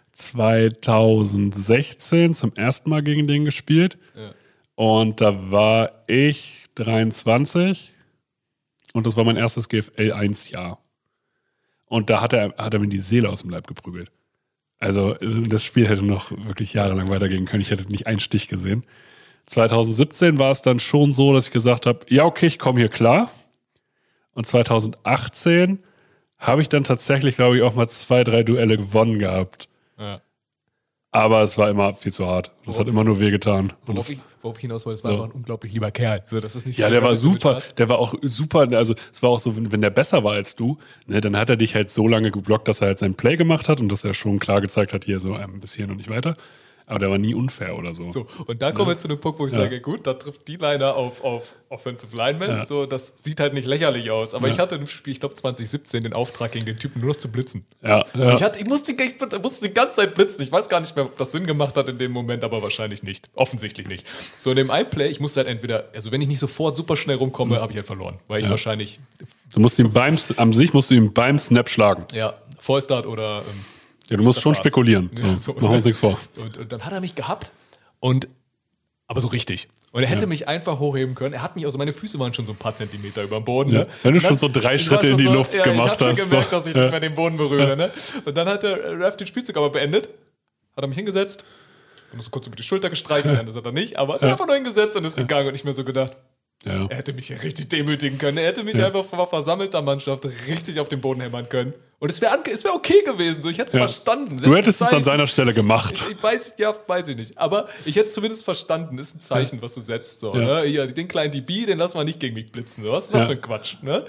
2016 zum ersten Mal gegen den gespielt. Ja. Und da war ich 23 und das war mein erstes GFL 1-Jahr. Und da hat er mir die Seele aus dem Leib geprügelt. Also das Spiel hätte noch wirklich jahrelang weitergehen können. Ich hätte nicht einen Stich gesehen. 2017 war es dann schon so, dass ich gesagt habe, ja okay, ich komme hier klar. Und 2018 habe ich dann tatsächlich, glaube ich, auch mal 2, 3 Duelle gewonnen gehabt. Ja. Aber es war immer viel zu hart. Das hat immer nur wehgetan. Worauf ich hinaus wollte, es war einfach ein unglaublich lieber Kerl. Also, das ist nicht ja, der war super. Der war auch super. Also es war auch so, wenn der besser war als du, ne, dann hat er dich halt so lange geblockt, dass er halt sein Play gemacht hat und dass er schon klar gezeigt hat, hier so ein bisschen und nicht weiter. Aber der war nie unfair oder so. So, und da kommen wir zu einem Punkt, wo ich sage, gut, da trifft die Liner auf Offensive Linemen. Ja. So, das sieht halt nicht lächerlich aus. Aber ich hatte im Spiel, ich glaube 2017, den Auftrag, gegen den Typen nur noch zu blitzen. Ja. Also ich musste die ganze Zeit blitzen. Ich weiß gar nicht mehr, ob das Sinn gemacht hat in dem Moment, aber wahrscheinlich nicht. Offensichtlich nicht. So, in dem iPlay, ich musste halt entweder, also wenn ich nicht sofort super schnell rumkomme, habe ich halt verloren. Weil ich wahrscheinlich... Du musst ihn beim Snap schlagen. Ja, Vollstart oder... Ja, du musst schon spekulieren. So, machen wir uns nichts vor. Und dann hat er mich gehabt, aber so richtig. Und er hätte mich einfach hochheben können. Er hat mich, also meine Füße waren schon so ein paar Zentimeter über dem Boden. Ja. Ne? Wenn du schon so 3 Schritte in die Luft gemacht hast. Ich habe schon gemerkt, dass ich nicht mehr den Boden berühre. Ne? Und dann hat der Ref den Spielzug aber beendet, hat er mich hingesetzt und so kurz über die Schulter gestreichelt. Nein, das hat er nicht, aber einfach nur hingesetzt und ist gegangen. Und ich mir so gedacht, er hätte mich hier richtig demütigen können. Er hätte mich einfach vor versammelter Mannschaft richtig auf den Boden hämmern können. Und es wäre okay gewesen. So, ich hätte es verstanden. Du hättest es an seiner Stelle gemacht. Weiß ich nicht. Aber ich hätte es zumindest verstanden. Das ist ein Zeichen, was du setzt. So, ne? Hier, den kleinen DB, den lassen wir nicht gegen mich blitzen. Was ist das für ein Quatsch? Ne?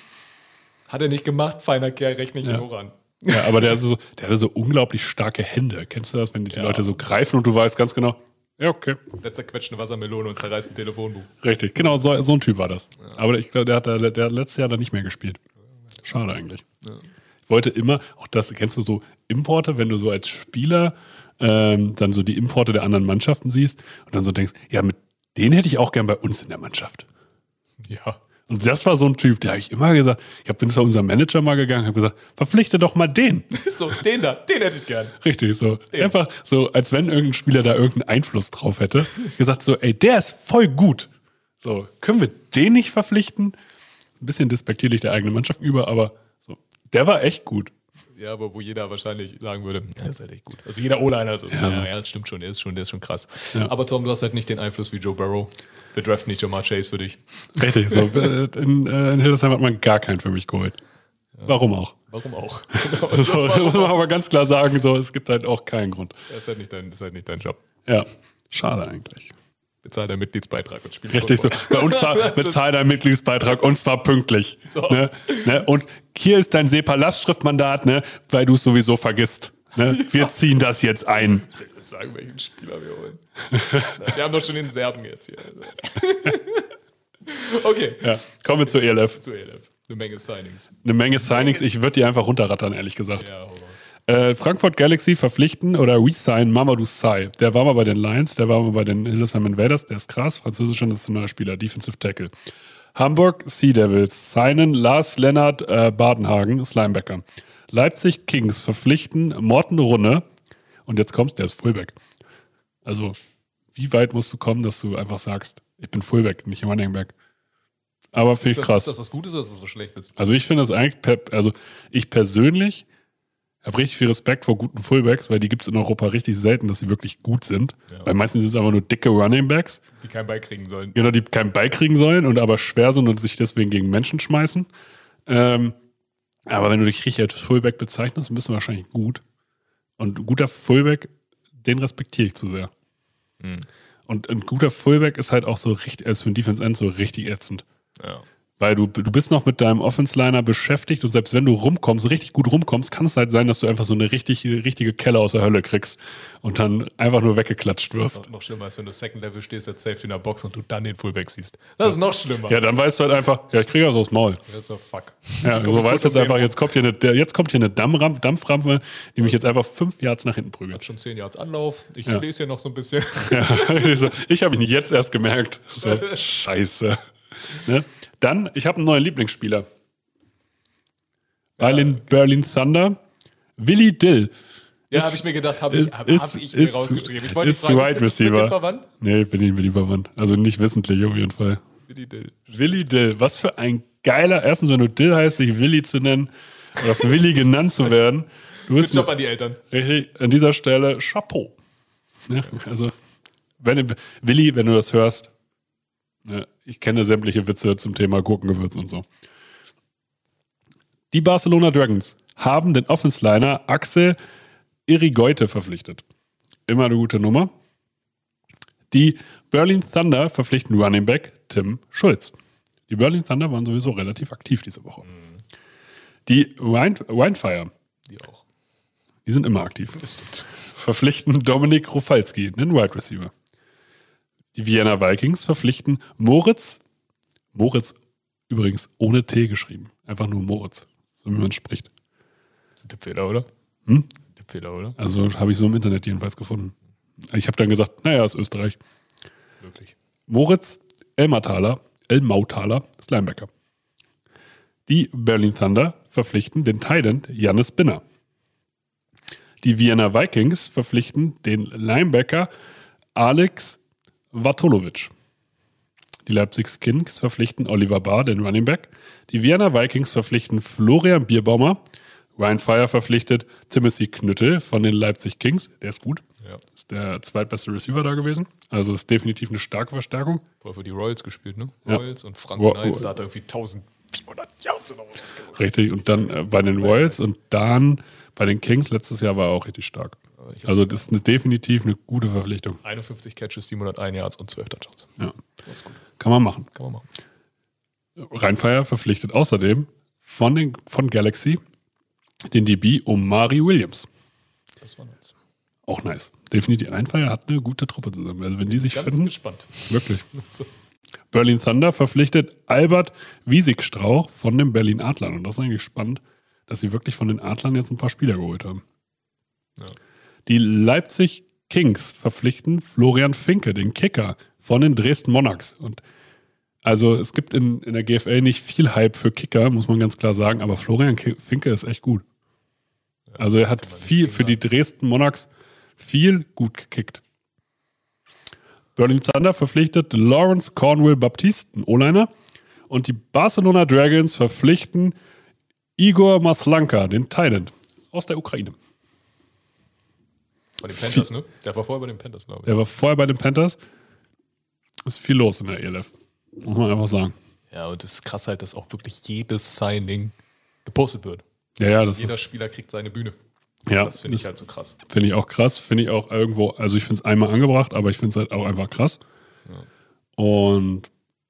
Hat er nicht gemacht. Feiner Kerl, rechne ich ihn hoch an. Ja, aber der hatte so unglaublich starke Hände. Kennst du das, wenn die Leute so greifen und du weißt ganz genau, ja, okay. Der zerquetscht eine Wassermelone und zerreißt ein Telefonbuch. Richtig, genau, so ein Typ war das. Ja. Aber ich glaube, der hat letztes Jahr dann nicht mehr gespielt. Schade eigentlich. Ja. Ich wollte immer, auch das, kennst du so Importe, wenn du so als Spieler dann so die Importe der anderen Mannschaften siehst und dann so denkst, ja, mit denen hätte ich auch gern bei uns in der Mannschaft. Ja. Und das war so ein Typ, der habe ich immer gesagt, bin zu unserem Manager mal gegangen und habe gesagt, verpflichte doch mal den. So, den hätte ich gern. Richtig, so. Den. Einfach so, als wenn irgendein Spieler da irgendeinen Einfluss drauf hätte. Gesagt so, ey, der ist voll gut. So, können wir den nicht verpflichten? Ein bisschen despektierlich der eigenen Mannschaft über, aber so, der war echt gut. Ja, aber wo jeder wahrscheinlich sagen würde, der ist halt echt gut. Also jeder O-Liner so, das stimmt schon, der ist schon krass. Ja. Aber Tom, du hast halt nicht den Einfluss wie Joe Burrow. Wir draften nicht Jamar Chase für dich. Richtig, so. In Hildesheim hat man gar keinen für mich geholt. Ja. Warum auch? Genau, so, das muss man aber ganz klar sagen, so, es gibt halt auch keinen Grund. Das ist halt nicht dein Job. Ja, schade eigentlich. Bezahl deinen Mitgliedsbeitrag und spiel. Richtig so. Bei uns war bezahl deinen Mitgliedsbeitrag und zwar pünktlich. So. Ne? Und hier ist dein SEPA-Lastschriftmandat, ne? Weil du es sowieso vergisst. Ne? Wir ziehen das jetzt ein. Ich will jetzt sagen, welchen Spieler wir holen. Wir haben doch schon den Serben jetzt hier. Also. Okay. Ja, kommen wir zur ELF. Eine Menge Signings. Ich würde die einfach runterrattern, ehrlich gesagt. Ja, hau raus. Frankfurt Galaxy verpflichten oder resign Mamadou Sai. Der war mal bei den Lions, der war mal bei den Hildesheim Invaders. Der ist krass, französischer nationaler Spieler, Defensive Tackle. Hamburg Sea Devils signen Lars Lennart Badenhagen, ist Linebacker. Leipzig Kings verpflichten Morten Runne. Und jetzt kommst, der ist Fullback. Also, wie weit musst du kommen, dass du einfach sagst, ich bin Fullback, nicht Running Back. Aber finde ich krass. Ist das was Gutes oder ist das was Schlechtes? Also ich finde das eigentlich, ich persönlich habe richtig viel Respekt vor guten Fullbacks, weil die gibt es in Europa richtig selten, dass sie wirklich gut sind. Ja. Bei manchen sind es einfach nur dicke Runningbacks. Die keinen Ball kriegen sollen. Genau, die keinen Ball kriegen sollen und aber schwer sind und sich deswegen gegen Menschen schmeißen. Aber wenn du dich richtig als Fullback bezeichnest, bist du wahrscheinlich gut. Und ein guter Fullback, den respektiere ich zu sehr. Und ein guter Fullback ist halt auch so richtig, also für ein Defense End so richtig ätzend. Ja. Weil du bist noch mit deinem Offense-Liner beschäftigt und selbst wenn du richtig gut rumkommst, kann es halt sein, dass du einfach so eine richtige Kelle aus der Hölle kriegst und dann einfach nur weggeklatscht wirst. Noch schlimmer ist, wenn du Second Level stehst, als Safety in der Box und du dann den Fullback siehst. Das ist noch schlimmer. Ja, dann weißt du halt einfach, ja, ich kriege das aufs Maul. Das ist doch fuck. Ja, so weißt du jetzt einfach, jetzt kommt hier eine Dampframpe, die mich jetzt einfach 5 Yards nach hinten prügelt. Hat schon 10 Yards Anlauf. Ich lese hier noch so ein bisschen. Ja, ich habe ihn jetzt erst gemerkt. So, scheiße. Ne? Dann, ich habe einen neuen Lieblingsspieler. Berlin Thunder. Willi Dill. Ja, habe ich mir gedacht, habe ich mir rausgeschrieben. Ich wollte fragen, Wide Receiver. Mit dem verwandt? Nee, ich bin nicht mit ihm verwandt. Also nicht wissentlich auf jeden Fall. Willi Dill. Was für ein geiler, erstens, wenn du Dill heißt, dich Willi zu nennen oder für Willi genannt zu werden. Du bist Job an die Eltern. Richtig, an dieser Stelle Chapeau. Ja, also, Willi, wenn du das hörst, ich kenne sämtliche Witze zum Thema Gurkengewürz und so. Die Barcelona Dragons haben den Offense-Liner Axel Irigoyen verpflichtet. Immer eine gute Nummer. Die Berlin Thunder verpflichten Running Back Tim Schulz. Die Berlin Thunder waren sowieso relativ aktiv diese Woche. Die Wildfire, die auch. Die sind immer aktiv. Das stimmt. Verpflichten Dominik Rufalski, einen Wide Receiver. Die Vienna Vikings verpflichten Moritz übrigens ohne T geschrieben. Einfach nur Moritz, so wie man spricht. Das ist ein Tippfehler, oder? Tippfehler, oder? Also habe ich so im Internet jedenfalls gefunden. Ich habe dann gesagt, naja, ist Österreich. Wirklich. Moritz Elmautaler ist Linebacker. Die Berlin Thunder verpflichten den Tight End Jannis Binner. Die Vienna Vikings verpflichten den Linebacker Alex Vatolovic. Die Leipzig Kings verpflichten Oliver Barr, den Running Back. Die Vienna Vikings verpflichten Florian Bierbaumer. Ryan Fire verpflichtet Timothy Knüttel von den Leipzig Kings. Der ist gut. Ja. Ist der zweitbeste Receiver da gewesen. Also ist definitiv eine starke Verstärkung. Vorher für die Royals gespielt, ne? Ja. Royals und Frank Knights, da hat er irgendwie 1400 Yards oder was gemacht. Richtig, und dann bei den Royals und dann bei den Kings letztes Jahr war er auch richtig stark. Also das ist definitiv eine gute Verpflichtung. 51 Catches, 701 Yards und 12 Touchdowns. Ja. Das ist gut. Kann man machen. Kann man machen. Rheinfire verpflichtet außerdem von Galaxy den DB Omari Williams. Das war nice. Auch nice. Definitiv. Rheinfire hat eine gute Truppe zusammen. Also wenn die sich finden. Gespannt. Wirklich. So. Berlin Thunder verpflichtet Albert Wiesigstrauch von den Berlin Adlern. Und das ist eigentlich spannend, dass sie wirklich von den Adlern jetzt ein paar Spieler geholt haben. Ja. Die Leipzig Kings verpflichten Florian Finke, den Kicker von den Dresden Monarchs. Und also es gibt in der GFL nicht viel Hype für Kicker, muss man ganz klar sagen, aber Florian Finke ist echt gut. Also er hat viel für die Dresden Monarchs viel gut gekickt. Berlin Thunder verpflichtet Lawrence Cornwell Baptiste, einen O-Liner. Und die Barcelona Dragons verpflichten Igor Maslanka, den Tight End aus der Ukraine. Bei den Panthers, ne? Der war vorher bei den Panthers, glaube ich. Der war vorher bei den Panthers. Ist viel los in der ELF. Muss man einfach sagen. Ja, und das ist krass halt, dass auch wirklich jedes Signing gepostet wird. Ja, jeder Spieler kriegt seine Bühne. Ja, das finde ich halt so krass. Finde ich auch krass. Finde ich auch irgendwo, also ich finde es einmal angebracht, aber ich finde es halt auch einfach krass. Ja. Und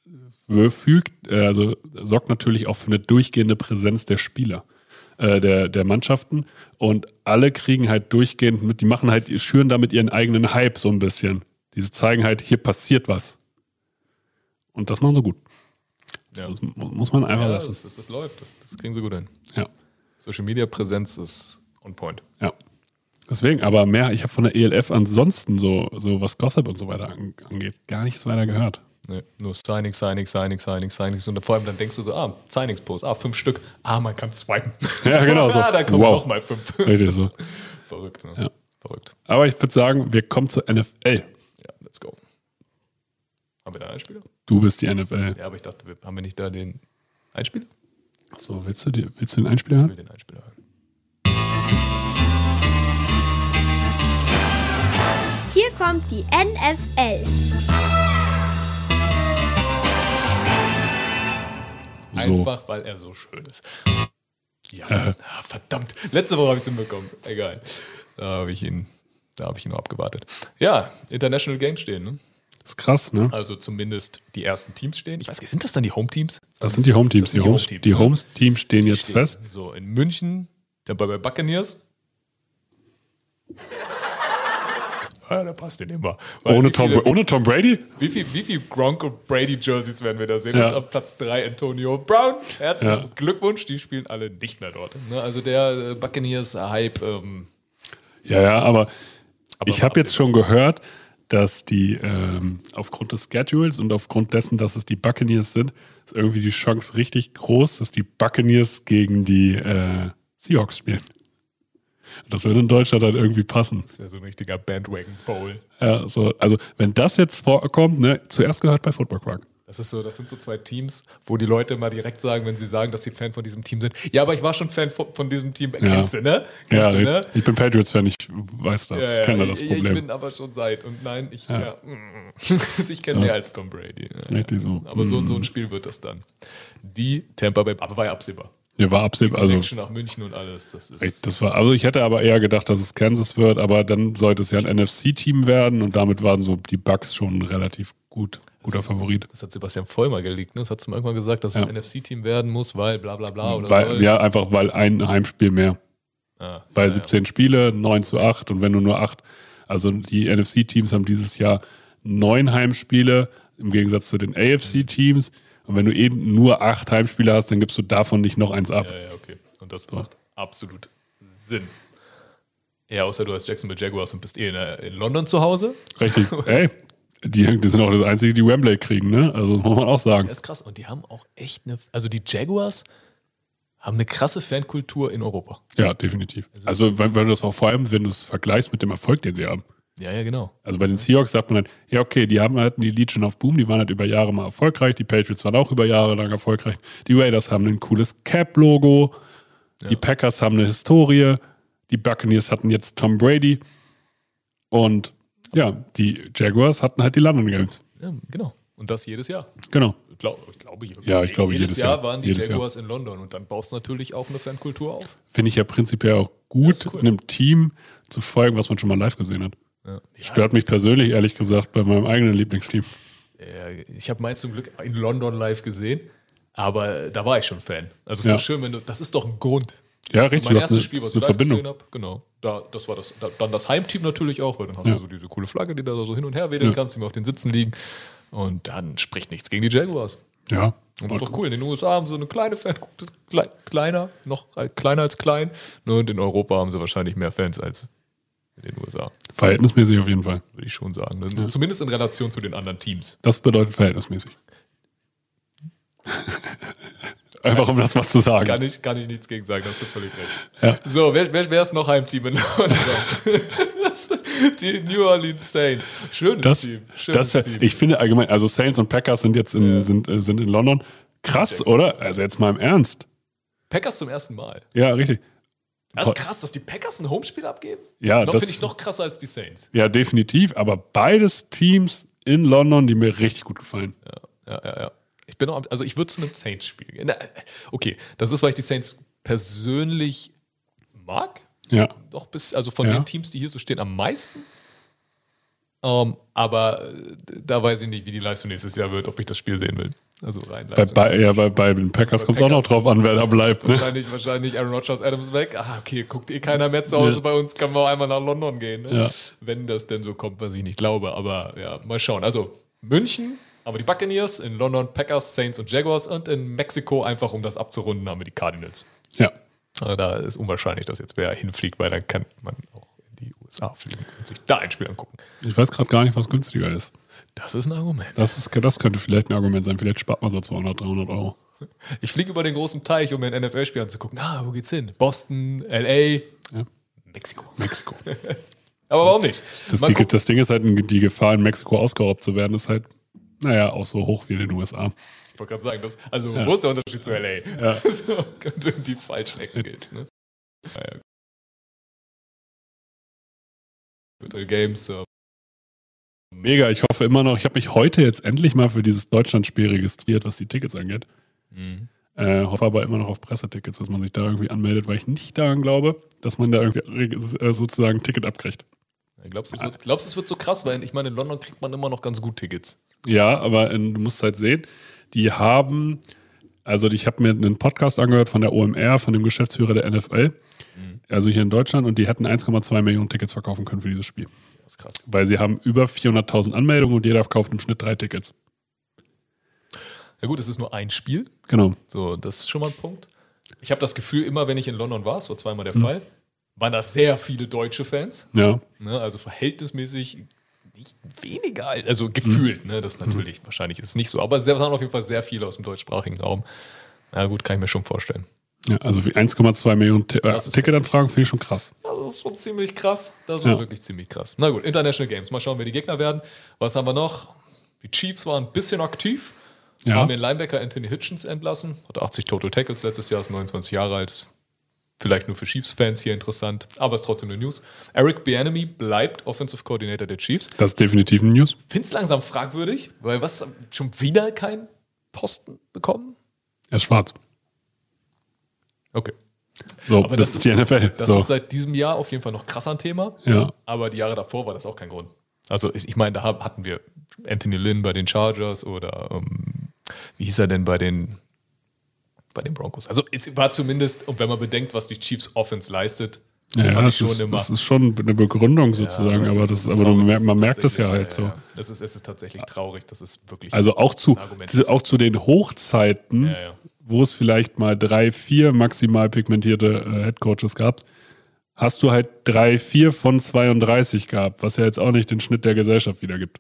sorgt natürlich auch für eine durchgehende Präsenz der Spieler, der Mannschaften. Und alle kriegen halt durchgehend mit, die schüren damit ihren eigenen Hype so ein bisschen. Die zeigen halt, hier passiert was. Und das machen sie gut. Ja. Das muss man einfach lassen. Das läuft, das kriegen sie gut hin. Ja. Social Media Präsenz ist on point. Ja. Deswegen, aber ich habe von der ELF ansonsten so was Gossip und so weiter angeht, gar nichts weiter gehört. Nee, nur Signings. Und vor allem dann denkst du so, Signings-Post, 5 Stück, man kann swipen. Ja, genau so. Da kommen noch mal 5. Richtig so. Verrückt, ne? Ja. Verrückt. Aber ich würde sagen, wir kommen zur NFL. Ja, let's go. Haben wir da einen Einspieler? Du bist die NFL. Ja, aber ich dachte, haben wir nicht da den Einspieler? So, willst du den Einspieler hören? Ich will den Einspieler hören. kommt die NFL. So. Einfach, weil er so schön ist. Ja, verdammt. Letzte Woche habe ich es hinbekommen. Egal. Da habe ich ihn nur abgewartet. Ja, International Games stehen, ne? Das ist krass, ne? Also zumindest die ersten Teams stehen. Ich weiß nicht, sind das dann die Home-Teams? Das sind die Home-Teams. Die Home-Teams stehen Die jetzt stehen. fest. So, in München, dann bei Buccaneers. Ja, der passt den immer. Ohne Tom Brady? Wie viel Gronk und Brady-Jerseys werden wir da sehen? Ja. Und auf Platz 3 Antonio Brown. Herzlichen Glückwunsch, die spielen alle nicht mehr dort. Ne? Also der Buccaneers-Hype. Ja, aber ich habe jetzt schon gehört, dass die aufgrund des Schedules und aufgrund dessen, dass es die Buccaneers sind, ist irgendwie die Chance richtig groß, dass die Buccaneers gegen die Seahawks spielen. Das würde in Deutschland dann irgendwie passen. Das wäre so ein richtiger Bandwagon-Bowl. Ja, so, also wenn das jetzt vorkommt, ne, zuerst gehört bei Football Quark. Das sind so zwei Teams, wo die Leute mal direkt sagen, wenn sie sagen, dass sie Fan von diesem Team sind. Ja, aber ich war schon Fan von diesem Team. Kennst du, ne? Ich bin Patriots-Fan, ich weiß das. Ich kenne das Problem. Ich bin aber schon seit. Und nein, ich kenne mehr als Tom Brady. Richtig so. Aber so ein Spiel wird das dann. Die Tampa Bay, aber war ja absehbar. Ja, war absehbar. Also nach München und alles. Also ich hätte aber eher gedacht, dass es Kansas wird, aber dann sollte es ja ein NFC-Team werden und damit waren so die Bucks schon relativ guter Favorit. Das hat Sebastian Vollmer geleakt, ne? Das hat zum irgendwann gesagt, dass es ein NFC-Team werden muss, weil bla bla bla oder weil, ja, einfach weil ein Heimspiel mehr. Bei 17 Spiele, 9-8 und wenn du nur 8, also die NFC-Teams haben dieses Jahr 9 Heimspiele im Gegensatz zu den AFC-Teams. Und wenn du eben nur 8 Heimspiele hast, dann gibst du davon nicht noch eins ab. Ja, okay. Und das macht absolut Sinn. Ja, außer du hast Jacksonville Jaguars und bist in London zu Hause. Richtig. Ey, die sind auch das Einzige, die Wembley kriegen, ne? Also muss man auch sagen. Das ist krass. Und die haben auch echt also die Jaguars haben eine krasse Fankultur in Europa. Ja, definitiv. Also wenn du das auch vor allem, wenn du es vergleichst mit dem Erfolg, den sie haben. Ja, genau. Also bei den Seahawks sagt man dann, ja okay, die hatten die Legion of Boom, die waren halt über Jahre mal erfolgreich, die Patriots waren auch über Jahre lang erfolgreich, die Raiders haben ein cooles Cap-Logo, die Packers haben eine Historie, die Buccaneers hatten jetzt Tom Brady und ja, die Jaguars hatten halt die London Games. Ja, genau. Und das jedes Jahr. Genau. Ich glaube, jedes Jahr waren die Jaguars in London und dann baust du natürlich auch eine Fankultur auf. Finde ich ja prinzipiell auch gut, cool. einem Team zu folgen, was man schon mal live gesehen hat. Ja. Stört mich persönlich, ehrlich gesagt, bei meinem eigenen Lieblingsteam. Ich habe meins zum Glück in London live gesehen, aber da war ich schon Fan. Also ist doch schön, das ist doch ein Grund. Ja, richtig. Mein erstes Spiel, was ich live Verbindung. gesehen habe, genau. Das war dann das Heimteam natürlich auch, weil dann hast du so diese coole Flagge, die da so hin und her wedeln kannst, die mal auf den Sitzen liegen. Und dann spricht nichts gegen die Jaguars. Ja. Und das ist doch cool. In den USA haben sie eine kleine Fankultur, noch kleiner als klein. Und in Europa haben sie wahrscheinlich mehr Fans als in den USA. Verhältnismäßig auf jeden Fall. Würde ich schon sagen. Zumindest in Relation zu den anderen Teams. Das bedeutet verhältnismäßig. Einfach um das mal zu sagen. Kann ich nichts gegen sagen, da hast du völlig recht. Ja. So, wer ist noch Heimteam in London? Die New Orleans Saints. Schönes Team. Ich finde allgemein, also Saints und Packers sind jetzt sind in London. Krass, oder? Also jetzt mal im Ernst. Packers zum ersten Mal. Ja, richtig. Das ist krass, dass die Packers ein Homespiel abgeben. Ja, das finde ich noch krasser als die Saints. Ja, definitiv. Aber beides Teams in London, die mir richtig gut gefallen. Ja. Ich würde zu einem Saints-Spiel gehen. Okay, das ist, weil ich die Saints persönlich mag. Ja. Doch also von den Teams, die hier so stehen, am meisten. Aber da weiß ich nicht, wie die Leistung nächstes Jahr wird, ob ich das Spiel sehen will. Also rein Leistung. Bei den Packers kommt es auch noch drauf an, wer da bleibt. Ne? Wahrscheinlich Aaron Rodgers, Adams weg. Okay, guckt keiner mehr zu Hause bei uns, kann man auch einmal nach London gehen. Ne? Ja. Wenn das denn so kommt, was ich nicht glaube. Aber ja, mal schauen. Also München haben wir die Buccaneers, in London Packers, Saints und Jaguars und in Mexiko, einfach um das abzurunden, haben wir die Cardinals. Ja. Also da ist unwahrscheinlich, dass jetzt wer hinfliegt, weil dann kann man auch in die USA fliegen und sich da ein Spiel angucken. Ich weiß gerade gar nicht, was günstiger ist. Das ist ein Argument. Das könnte vielleicht ein Argument sein. Vielleicht spart man so 200, 300 Euro. Ich fliege über den großen Teich, um mir ein NFL-Spiel anzugucken. Wo geht's hin? Boston, L.A., Mexiko. Aber warum nicht? Das Ding ist halt, die Gefahr, in Mexiko ausgeraubt zu werden, ist halt, auch so hoch wie in den USA. Ich wollte gerade sagen, wo ist der Unterschied zu L.A.? Ja. So, wenn du in die falschen Ecken gehst. Ne? Naja. Games, Mega, ich hoffe immer noch, ich habe mich heute jetzt endlich mal für dieses Deutschlandspiel registriert, was die Tickets angeht. Hoffe aber immer noch auf Pressetickets, dass man sich da irgendwie anmeldet, weil ich nicht daran glaube, dass man da irgendwie sozusagen ein Ticket abkriegt. Glaubst du, es wird so krass? Weil ich meine, in London kriegt man immer noch ganz gut Tickets. Ja, aber du musst halt sehen, die haben, also ich habe mir einen Podcast angehört von der OMR, von dem Geschäftsführer der NFL, also hier in Deutschland, und die hätten 1,2 Millionen Tickets verkaufen können für dieses Spiel. Das ist krass. Weil sie haben über 400.000 Anmeldungen und jeder kauft im Schnitt 3 Tickets. Ja gut, es ist nur ein Spiel. Genau. So, das ist schon mal ein Punkt. Ich habe das Gefühl, immer wenn ich in London war, es war zweimal der Fall, waren da sehr viele deutsche Fans. Ja. Ne, also verhältnismäßig nicht weniger, also gefühlt. Ne, das natürlich, wahrscheinlich ist es nicht so, aber es waren auf jeden Fall sehr viele aus dem deutschsprachigen Raum. Na gut, kann ich mir schon vorstellen. Ja, also für 1,2 Millionen Ticketanfragen finde ich schon krass. Das ist schon ziemlich krass. Das ist wirklich ziemlich krass. Na gut, International Games. Mal schauen, wer die Gegner werden. Was haben wir noch? Die Chiefs waren ein bisschen aktiv. Ja. Haben den Linebacker Anthony Hitchens entlassen. Hat 80 Total Tackles letztes Jahr, ist 29 Jahre alt. Vielleicht nur für Chiefs-Fans hier interessant, aber ist trotzdem eine News. Eric Bieniemy bleibt Offensive Coordinator der Chiefs. Das ist definitiv eine News. Find's langsam fragwürdig, weil schon wieder keinen Posten bekommen? Er ist schwarz. Okay. So, aber das ist die NFL. Das ist seit diesem Jahr auf jeden Fall noch krasser ein Thema. Ja. Aber die Jahre davor war das auch kein Grund. Also ich meine, da hatten wir Anthony Lynn bei den Chargers oder wie hieß er denn bei den Broncos? Also es war zumindest, und wenn man bedenkt, was die Chiefs Offense leistet, das ist schon eine Begründung sozusagen, ja, man merkt das ja halt so. Ja. Es ist tatsächlich traurig, das ist wirklich also auch zu den Hochzeiten, wo es vielleicht mal 3, 4 maximal pigmentierte Headcoaches gab, hast du halt 3, 4 von 32 gehabt, was ja jetzt auch nicht den Schnitt der Gesellschaft wiedergibt.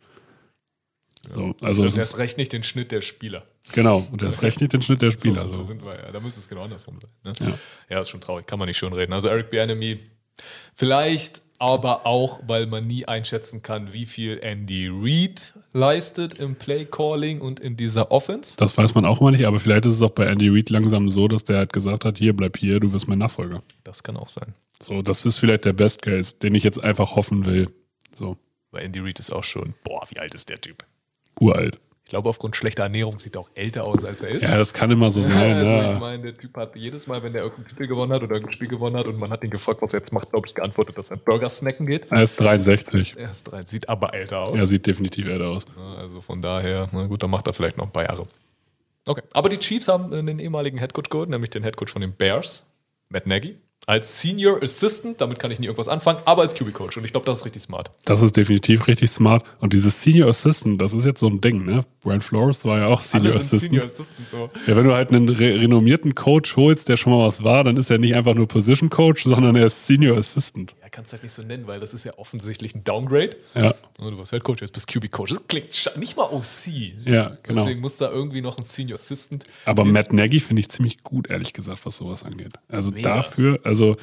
So, also und erst recht nicht den Schnitt der Spieler. Genau, und erst recht nicht den Schnitt der Spieler. So. Da müsste es genau andersrum sein. Ne? Ja, ist schon traurig, kann man nicht schön reden. Also Eric Bieniemy, vielleicht aber auch, weil man nie einschätzen kann, wie viel Andy Reid leistet im Play-Calling und in dieser Offense. Das weiß man auch immer nicht, aber vielleicht ist es auch bei Andy Reid langsam so, dass der halt gesagt hat, hier, bleib hier, du wirst mein Nachfolger. Das kann auch sein. So, das ist vielleicht der Best Case, den ich jetzt einfach hoffen will. So. Weil Andy Reid ist auch schon, wie alt ist der Typ? Uralt. Ich glaube, aufgrund schlechter Ernährung sieht er auch älter aus, als er ist. Ja, das kann immer so sein. Also ich meine, der Typ hat jedes Mal, wenn der irgendeinen Titel gewonnen hat oder irgendein Spiel gewonnen hat und man hat ihn gefragt, was er jetzt macht, glaube ich, geantwortet, dass er Burger snacken geht. Er ist 63. Er ist 63, sieht aber älter aus. Er sieht definitiv älter aus. Also von daher, na gut, dann macht er vielleicht noch ein paar Jahre. Okay, aber die Chiefs haben einen ehemaligen Headcoach geholt, nämlich den Headcoach von den Bears, Matt Nagy. Als Senior Assistant, damit kann ich nie irgendwas anfangen, aber als QB-Coach. Und ich glaube, das ist richtig smart. Das ist definitiv richtig smart. Und dieses Senior Assistant, das ist jetzt so ein Ding, ne? Brian Flores war ja auch Senior Assistant. Senior Assistant so. Ja, wenn du halt einen renommierten Coach holst, der schon mal was war, dann ist er nicht einfach nur Position Coach, sondern er ist Senior Assistant. Ja, kannst halt nicht so nennen, weil das ist ja offensichtlich ein Downgrade. Ja. Du warst Head Coach, jetzt bist QB-Coach. Das klingt nicht mal OC. Ja, genau. Deswegen muss da irgendwie noch ein Senior Assistant. Aber Matt Nagy finde ich ziemlich gut, ehrlich gesagt, was sowas angeht. Also mega. Dafür,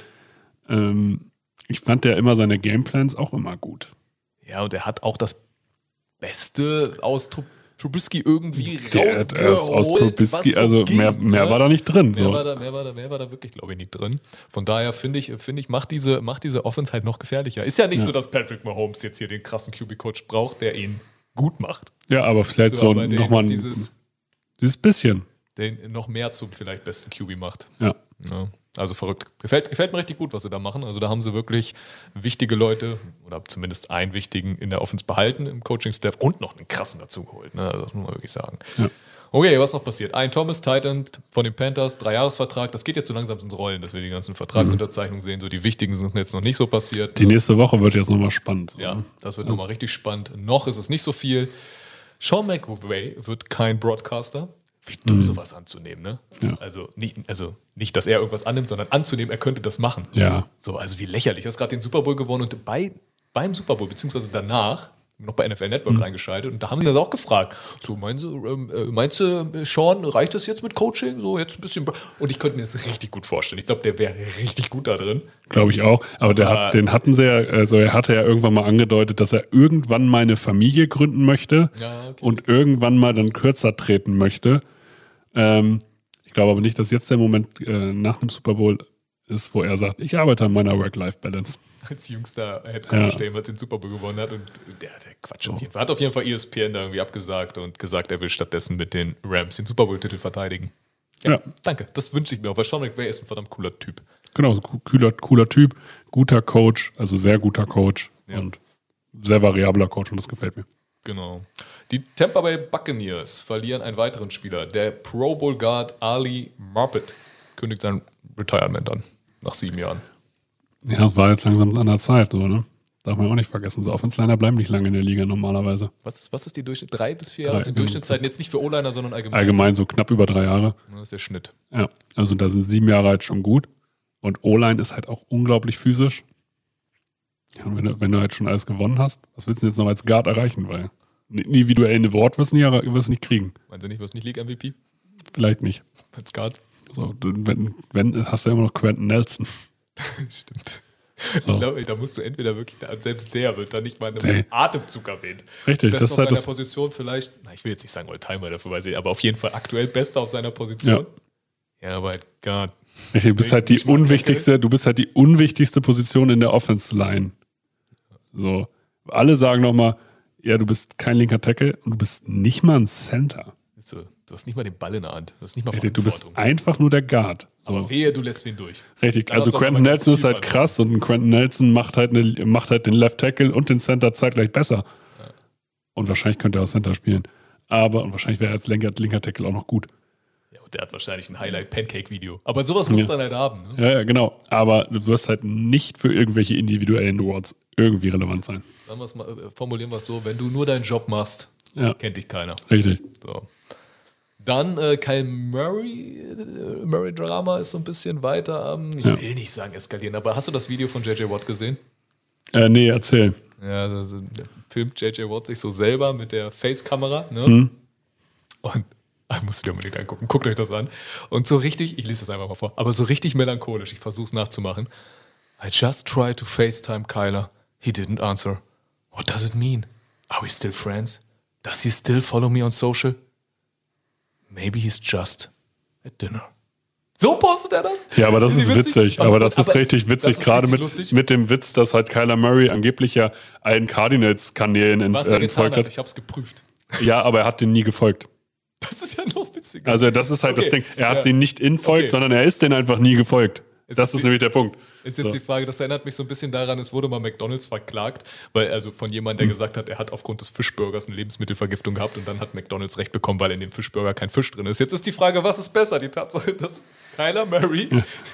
ich fand ja immer seine Gameplans auch immer gut. Ja, und er hat auch das Beste aus Trubisky irgendwie rausgeholt. Aus Trubisky, also ging, mehr war da nicht drin. Mehr war da wirklich, glaube ich, nicht drin. Von daher finde ich, macht diese Offense halt noch gefährlicher. Ist ja nicht so, dass Patrick Mahomes jetzt hier den krassen QB-Coach braucht, der ihn gut macht. Ja, aber vielleicht so nochmal dieses bisschen. Den noch mehr zum vielleicht besten QB macht. Ja. Also verrückt. Gefällt mir richtig gut, was sie da machen. Also da haben sie wirklich wichtige Leute oder zumindest einen wichtigen in der Offense behalten im Coaching-Staff und noch einen krassen dazu geholt. Ne? Das muss man wirklich sagen. Ja. Okay, was noch passiert? Ein Thomas Titan von den Panthers, 3-Jahres-Vertrag. Das geht jetzt so langsam ins Rollen, dass wir die ganzen Vertragsunterzeichnungen sehen. So die wichtigen sind jetzt noch nicht so passiert. Die nächste Woche wird jetzt nochmal spannend. Ja, das wird nochmal richtig spannend. Noch ist es nicht so viel. Sean McVay wird kein Broadcaster. Wie dumm, sowas anzunehmen, ne? Ja. Also nicht, dass er irgendwas annimmt, sondern anzunehmen, er könnte das machen. Ja. So, also wie lächerlich. Er hat gerade den Super Bowl gewonnen und beim Super Bowl, beziehungsweise danach, noch bei NFL Network reingeschaltet und da haben sie das auch gefragt. So, meinst du, Sean, reicht das jetzt mit Coaching? So, jetzt ein bisschen. Und ich könnte mir das richtig gut vorstellen. Ich glaube, der wäre richtig gut da drin. Glaube ich auch. Aber den hatten sie ja, also er hatte ja irgendwann mal angedeutet, dass er irgendwann mal eine Familie gründen möchte und irgendwann mal dann kürzer treten möchte. Ich glaube aber nicht, dass jetzt der Moment nach dem Super Bowl ist, wo er sagt, ich arbeite an meiner Work-Life-Balance. als jüngster Headcoach, der jemals den Super Bowl gewonnen hat. Und der Quatsch auf jeden Fall. Hat auf jeden Fall ESPN da irgendwie abgesagt und gesagt, er will stattdessen mit den Rams den Super Bowl-Titel verteidigen. Ja, danke. Das wünsche ich mir auch, weil Sean McVay ist ein verdammt cooler Typ. Genau, cooler Typ, guter Coach, also sehr guter Coach und sehr variabler Coach und das gefällt mir. Genau. Die Tampa Bay Buccaneers verlieren einen weiteren Spieler. Der Pro Bowl Guard Ali Marpet kündigt sein Retirement an, nach 7 Jahren. Ja, das war jetzt langsam an der Zeit, so, ne? Darf man auch nicht vergessen. So Offense-Liner bleiben nicht lange in der Liga normalerweise. Was ist die Durchschnitt? 3 bis 4 Jahre? Das sind Durchschnittszeiten jetzt nicht für O-Liner, sondern allgemein. Allgemein so knapp über 3 Jahre. Das ist der Schnitt. Ja, also da sind 7 Jahre halt schon gut. Und O-Line ist halt auch unglaublich physisch. Ja, und wenn du halt schon alles gewonnen hast, was willst du jetzt noch als Guard erreichen? Weil individuell eine Award wirst du nicht kriegen. Meinst du nicht, wirst du nicht League-MVP? Vielleicht nicht. Als Guard? So, wenn hast du ja immer noch Quentin Nelson. Stimmt. So. Ich glaube, da musst du entweder wirklich, selbst der wird da nicht mal in einem Atemzug erwähnt. Richtig, Bester das ist halt auf seiner Position vielleicht, ich will jetzt nicht sagen Oldtimer, dafür weiß ich, aber auf jeden Fall aktuell Bester auf seiner Position. Ja, aber halt Guard. Richtig, du bist halt die unwichtigste Position in der Offense-Line. So. Alle sagen nochmal, ja, du bist kein linker Tackle und du bist nicht mal ein Center. So, du hast nicht mal den Ball in der Hand. Du hast nicht mal Richtig, du bist einfach nur der Guard. So. Aber wehe, du lässt ihn durch. Richtig, also Quentin Nelson ist halt krass und ein Quentin Nelson macht halt den Left Tackle und den Center zeitgleich besser. Ja. Und wahrscheinlich könnte er auch Center spielen. Und wahrscheinlich wäre er als linker Tackle auch noch gut. Ja, und der hat wahrscheinlich ein Highlight-Pancake-Video. Aber sowas musst du dann halt haben. Ne? Ja, genau. Aber du wirst halt nicht für irgendwelche individuellen Awards irgendwie relevant sein. Formulieren wir es so, wenn du nur deinen Job machst, kennt dich keiner. Richtig. So. Dann Kyle Murray-Drama ist so ein bisschen weiter ich will nicht sagen eskalieren, aber hast du das Video von J.J. Watt gesehen? Nee, erzähl. Ja, also filmt J.J. Watt sich so selber mit der Face-Kamera, ne? Und musst du dir unbedingt angucken, guckt euch das an. Und so richtig, ich lese das einfach mal vor, aber so richtig melancholisch, ich versuche es nachzumachen. I just tried to FaceTime Kyler. He didn't answer. What does it mean? Are we still friends? Does he still follow me on social? Maybe he's just at dinner. So postet er das? Ja, aber das ist witzig. Aber das ist richtig witzig, gerade mit dem Witz, dass halt Kyler Murray angeblich ja allen Cardinals-Kanälen entfolgt hat. Ich hab's geprüft. Ja, aber er hat denen nie gefolgt. Das ist ja noch witziger. Also das ist halt das Ding. Er hat sie nicht entfolgt, sondern er ist denen einfach nie gefolgt. Das ist nämlich der Punkt. Ist jetzt die Frage, das erinnert mich so ein bisschen daran, es wurde mal McDonald's verklagt, von jemandem, der gesagt hat, er hat aufgrund des Fischburgers eine Lebensmittelvergiftung gehabt und dann hat McDonald's Recht bekommen, weil in dem Fischburger kein Fisch drin ist. Jetzt ist die Frage, was ist besser? Die Tatsache, dass Kyler Murray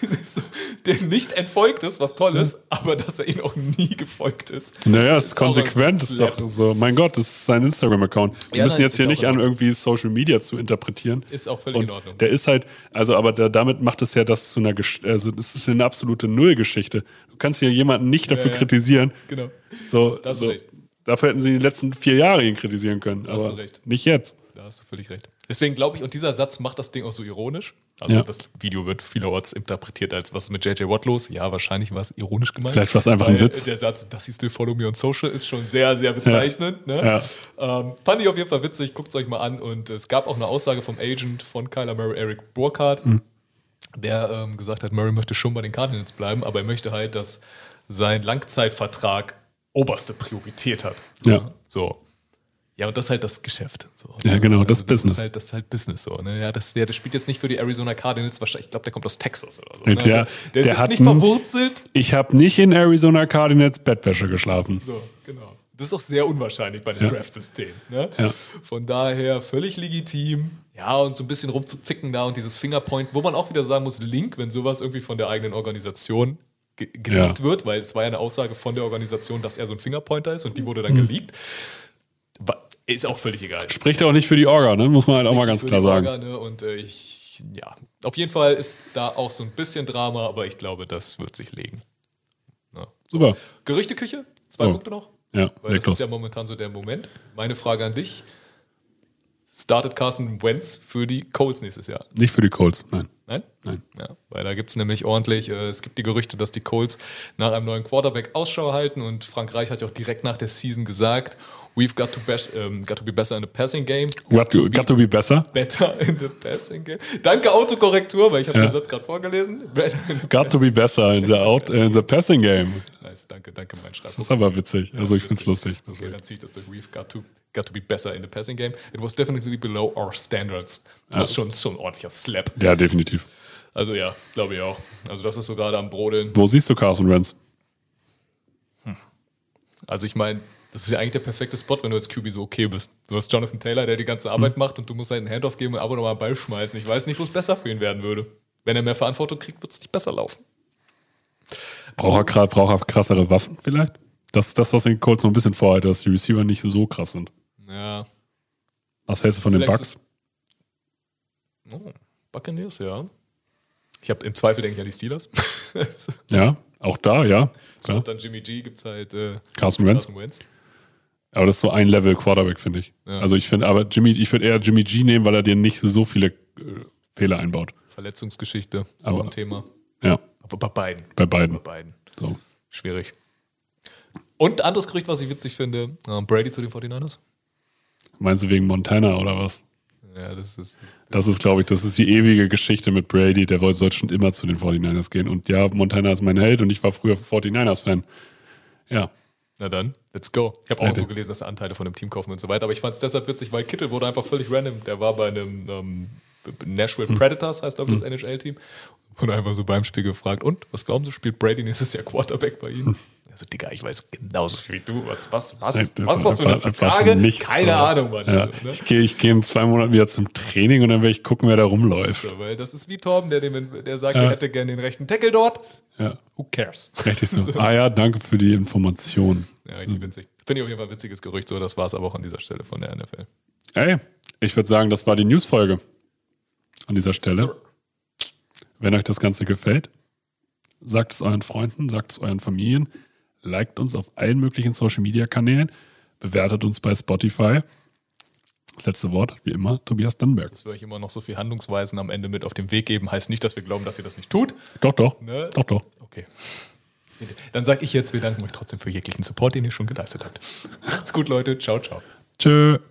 dem nicht entfolgt ist, was toll ist, aber dass er ihm auch nie gefolgt ist. Naja, es ist konsequent. Das ist doch so, mein Gott, das ist sein Instagram-Account. Wir müssen jetzt hier nicht an irgendwie Social Media zu interpretieren. Ist auch völlig in Ordnung. Der ist halt, damit macht es ja das zu einer, also das ist eine absolute Nullgeschichte. Du kannst hier jemanden nicht dafür kritisieren. Genau. Das recht. Dafür hätten sie die letzten 4 Jahre ihn kritisieren können. Aber hast du recht. Nicht jetzt. Da hast du völlig recht. Deswegen glaube ich, und dieser Satz macht das Ding auch so ironisch. Also das Video wird vielerorts interpretiert als, was ist mit J.J. Watt los? Ja, wahrscheinlich war es ironisch gemeint. Vielleicht war es einfach ein Witz. Der Satz, dass sie still follow me on social, ist schon sehr, sehr bezeichnend. Ne? Fand ich auf jeden Fall witzig. Guckt es euch mal an. Und es gab auch eine Aussage vom Agent von Kyler Murray, Eric Burkhardt, der gesagt hat, Murray möchte schon bei den Cardinals bleiben, aber er möchte halt, dass sein Langzeitvertrag oberste Priorität hat. Ja. So. Ja, und das ist halt das Geschäft. So. Ja, genau, das Business. Das ist halt Business so. Ne? Ja, das spielt jetzt nicht für die Arizona Cardinals, wahrscheinlich, ich glaube, der kommt aus Texas oder so. Ne? Ja, also, der ist jetzt nicht verwurzelt. Ich habe nicht in Arizona Cardinals Bettwäsche geschlafen. So, genau. Das ist auch sehr unwahrscheinlich bei dem Draft-System. Ne? Ja. Von daher völlig legitim. Ja, und so ein bisschen rumzuzicken da und dieses Fingerpoint, wo man auch wieder sagen muss, Link, wenn sowas irgendwie von der eigenen Organisation geleakt wird, weil es war ja eine Aussage von der Organisation, dass er so ein Fingerpointer ist und die wurde dann geleakt. Ist auch völlig egal. Spricht auch nicht für die Orga, ne? Muss man halt auch mal ganz klar sagen. Orga, ne? Und auf jeden Fall ist da auch so ein bisschen Drama, aber ich glaube, das wird sich legen. Ja. Super. Gerüchteküche? 2 Punkte noch? Ja, weil das ist ja momentan so der Moment. Meine Frage an dich. Startet Carson Wentz für die Colts nächstes Jahr? Nicht für die Colts, nein. Nein? Nein. Ja, weil da gibt es nämlich ordentlich, es gibt die Gerüchte, dass die Colts nach einem neuen Quarterback Ausschau halten und Frank Reich hat ja auch direkt nach der Season gesagt, We've got to be better in the passing game. Got to be better? Better in the passing game. Danke, Autokorrektur, weil ich habe den Satz gerade vorgelesen. Got to be better in the passing game. Nice, danke, mein Schreibung. Das ist aber witzig. Also ich finde es lustig. Okay, dann ziehe ich das durch. We've got to be better in the passing game. It was definitely below our standards. Das ist schon ein ordentlicher Slap. Ja, definitiv. Also ja, glaube ich auch. Also das ist so gerade am Brodeln. Wo siehst du Carson Wentz? Also ich meine, das ist ja eigentlich der perfekte Spot, wenn du als QB so okay bist. Du hast Jonathan Taylor, der die ganze Arbeit macht und du musst halt einen Handoff geben und ab und nochmal einen Ball schmeißen. Ich weiß nicht, wo es besser für ihn werden würde. Wenn er mehr Verantwortung kriegt, wird es nicht besser laufen. Braucht er krassere Waffen vielleicht? Das ist das, was den Colts noch ein bisschen vorhalte, dass die Receiver nicht so krass sind. Ja. Was hältst du von den Bucks? Buccaneers, ja. Ich habe im Zweifel, denke ich, an die Steelers. Ja, auch da, ja. Klar. Und dann Jimmy G gibt es halt Carson Wentz. Aber das ist so ein Level Quarterback, finde ich. Ja. Also ich würde eher Jimmy G nehmen, weil er dir nicht so viele Fehler einbaut. Verletzungsgeschichte, ist auch ein Thema. Ja. Aber bei beiden. Bei beiden. So. Schwierig. Und anderes Gerücht, was ich witzig finde, Brady zu den 49ers. Meinst du wegen Montana oder was? Ja, das ist, glaube ich, das ist die ewige Geschichte mit Brady. Der sollte schon immer zu den 49ers gehen. Und ja, Montana ist mein Held und ich war früher 49ers-Fan. Ja. Na dann, let's go. Ich habe auch irgendwo gelesen, dass er Anteile von dem Team kaufen und so weiter. Aber ich fand es deshalb witzig, weil Kittel wurde einfach völlig random. Der war bei einem Nashville Predators, heißt glaube ich das NHL-Team. Und einfach so beim Spiel gefragt, und, was glauben Sie, spielt Brady nächstes Jahr Quarterback bei Ihnen? Also, Digga, ich weiß genauso viel wie du. Was ist das für eine Frage? Keine Ahnung, Mann. Ja. Also, ne? Ich gehe in 2 Monaten wieder zum Training und dann werde ich gucken, wer da rumläuft. So, weil das ist wie Torben, der sagt, er hätte gerne den rechten Tackle dort. Ja. Who cares? Richtig so. Ja, danke für die Information. Ja, richtig witzig. Finde ich auf jeden Fall ein witziges Gerücht. So, das war es aber auch an dieser Stelle von der NFL. Ey, ich würde sagen, das war die News-Folge an dieser Stelle. Sir. Wenn euch das Ganze gefällt, sagt es euren Freunden, sagt es euren Familien, liked uns auf allen möglichen Social-Media-Kanälen, bewertet uns bei Spotify. Das letzte Wort, wie immer, Tobias Dannenberg. Dass wir euch immer noch so viel Handlungsweisen am Ende mit auf den Weg geben, heißt nicht, dass wir glauben, dass ihr das nicht tut. Doch. Ne? Doch. Okay. Dann sage ich jetzt, wir danken euch trotzdem für jeglichen Support, den ihr schon geleistet habt. Macht's gut, Leute. Ciao, ciao. Tschö.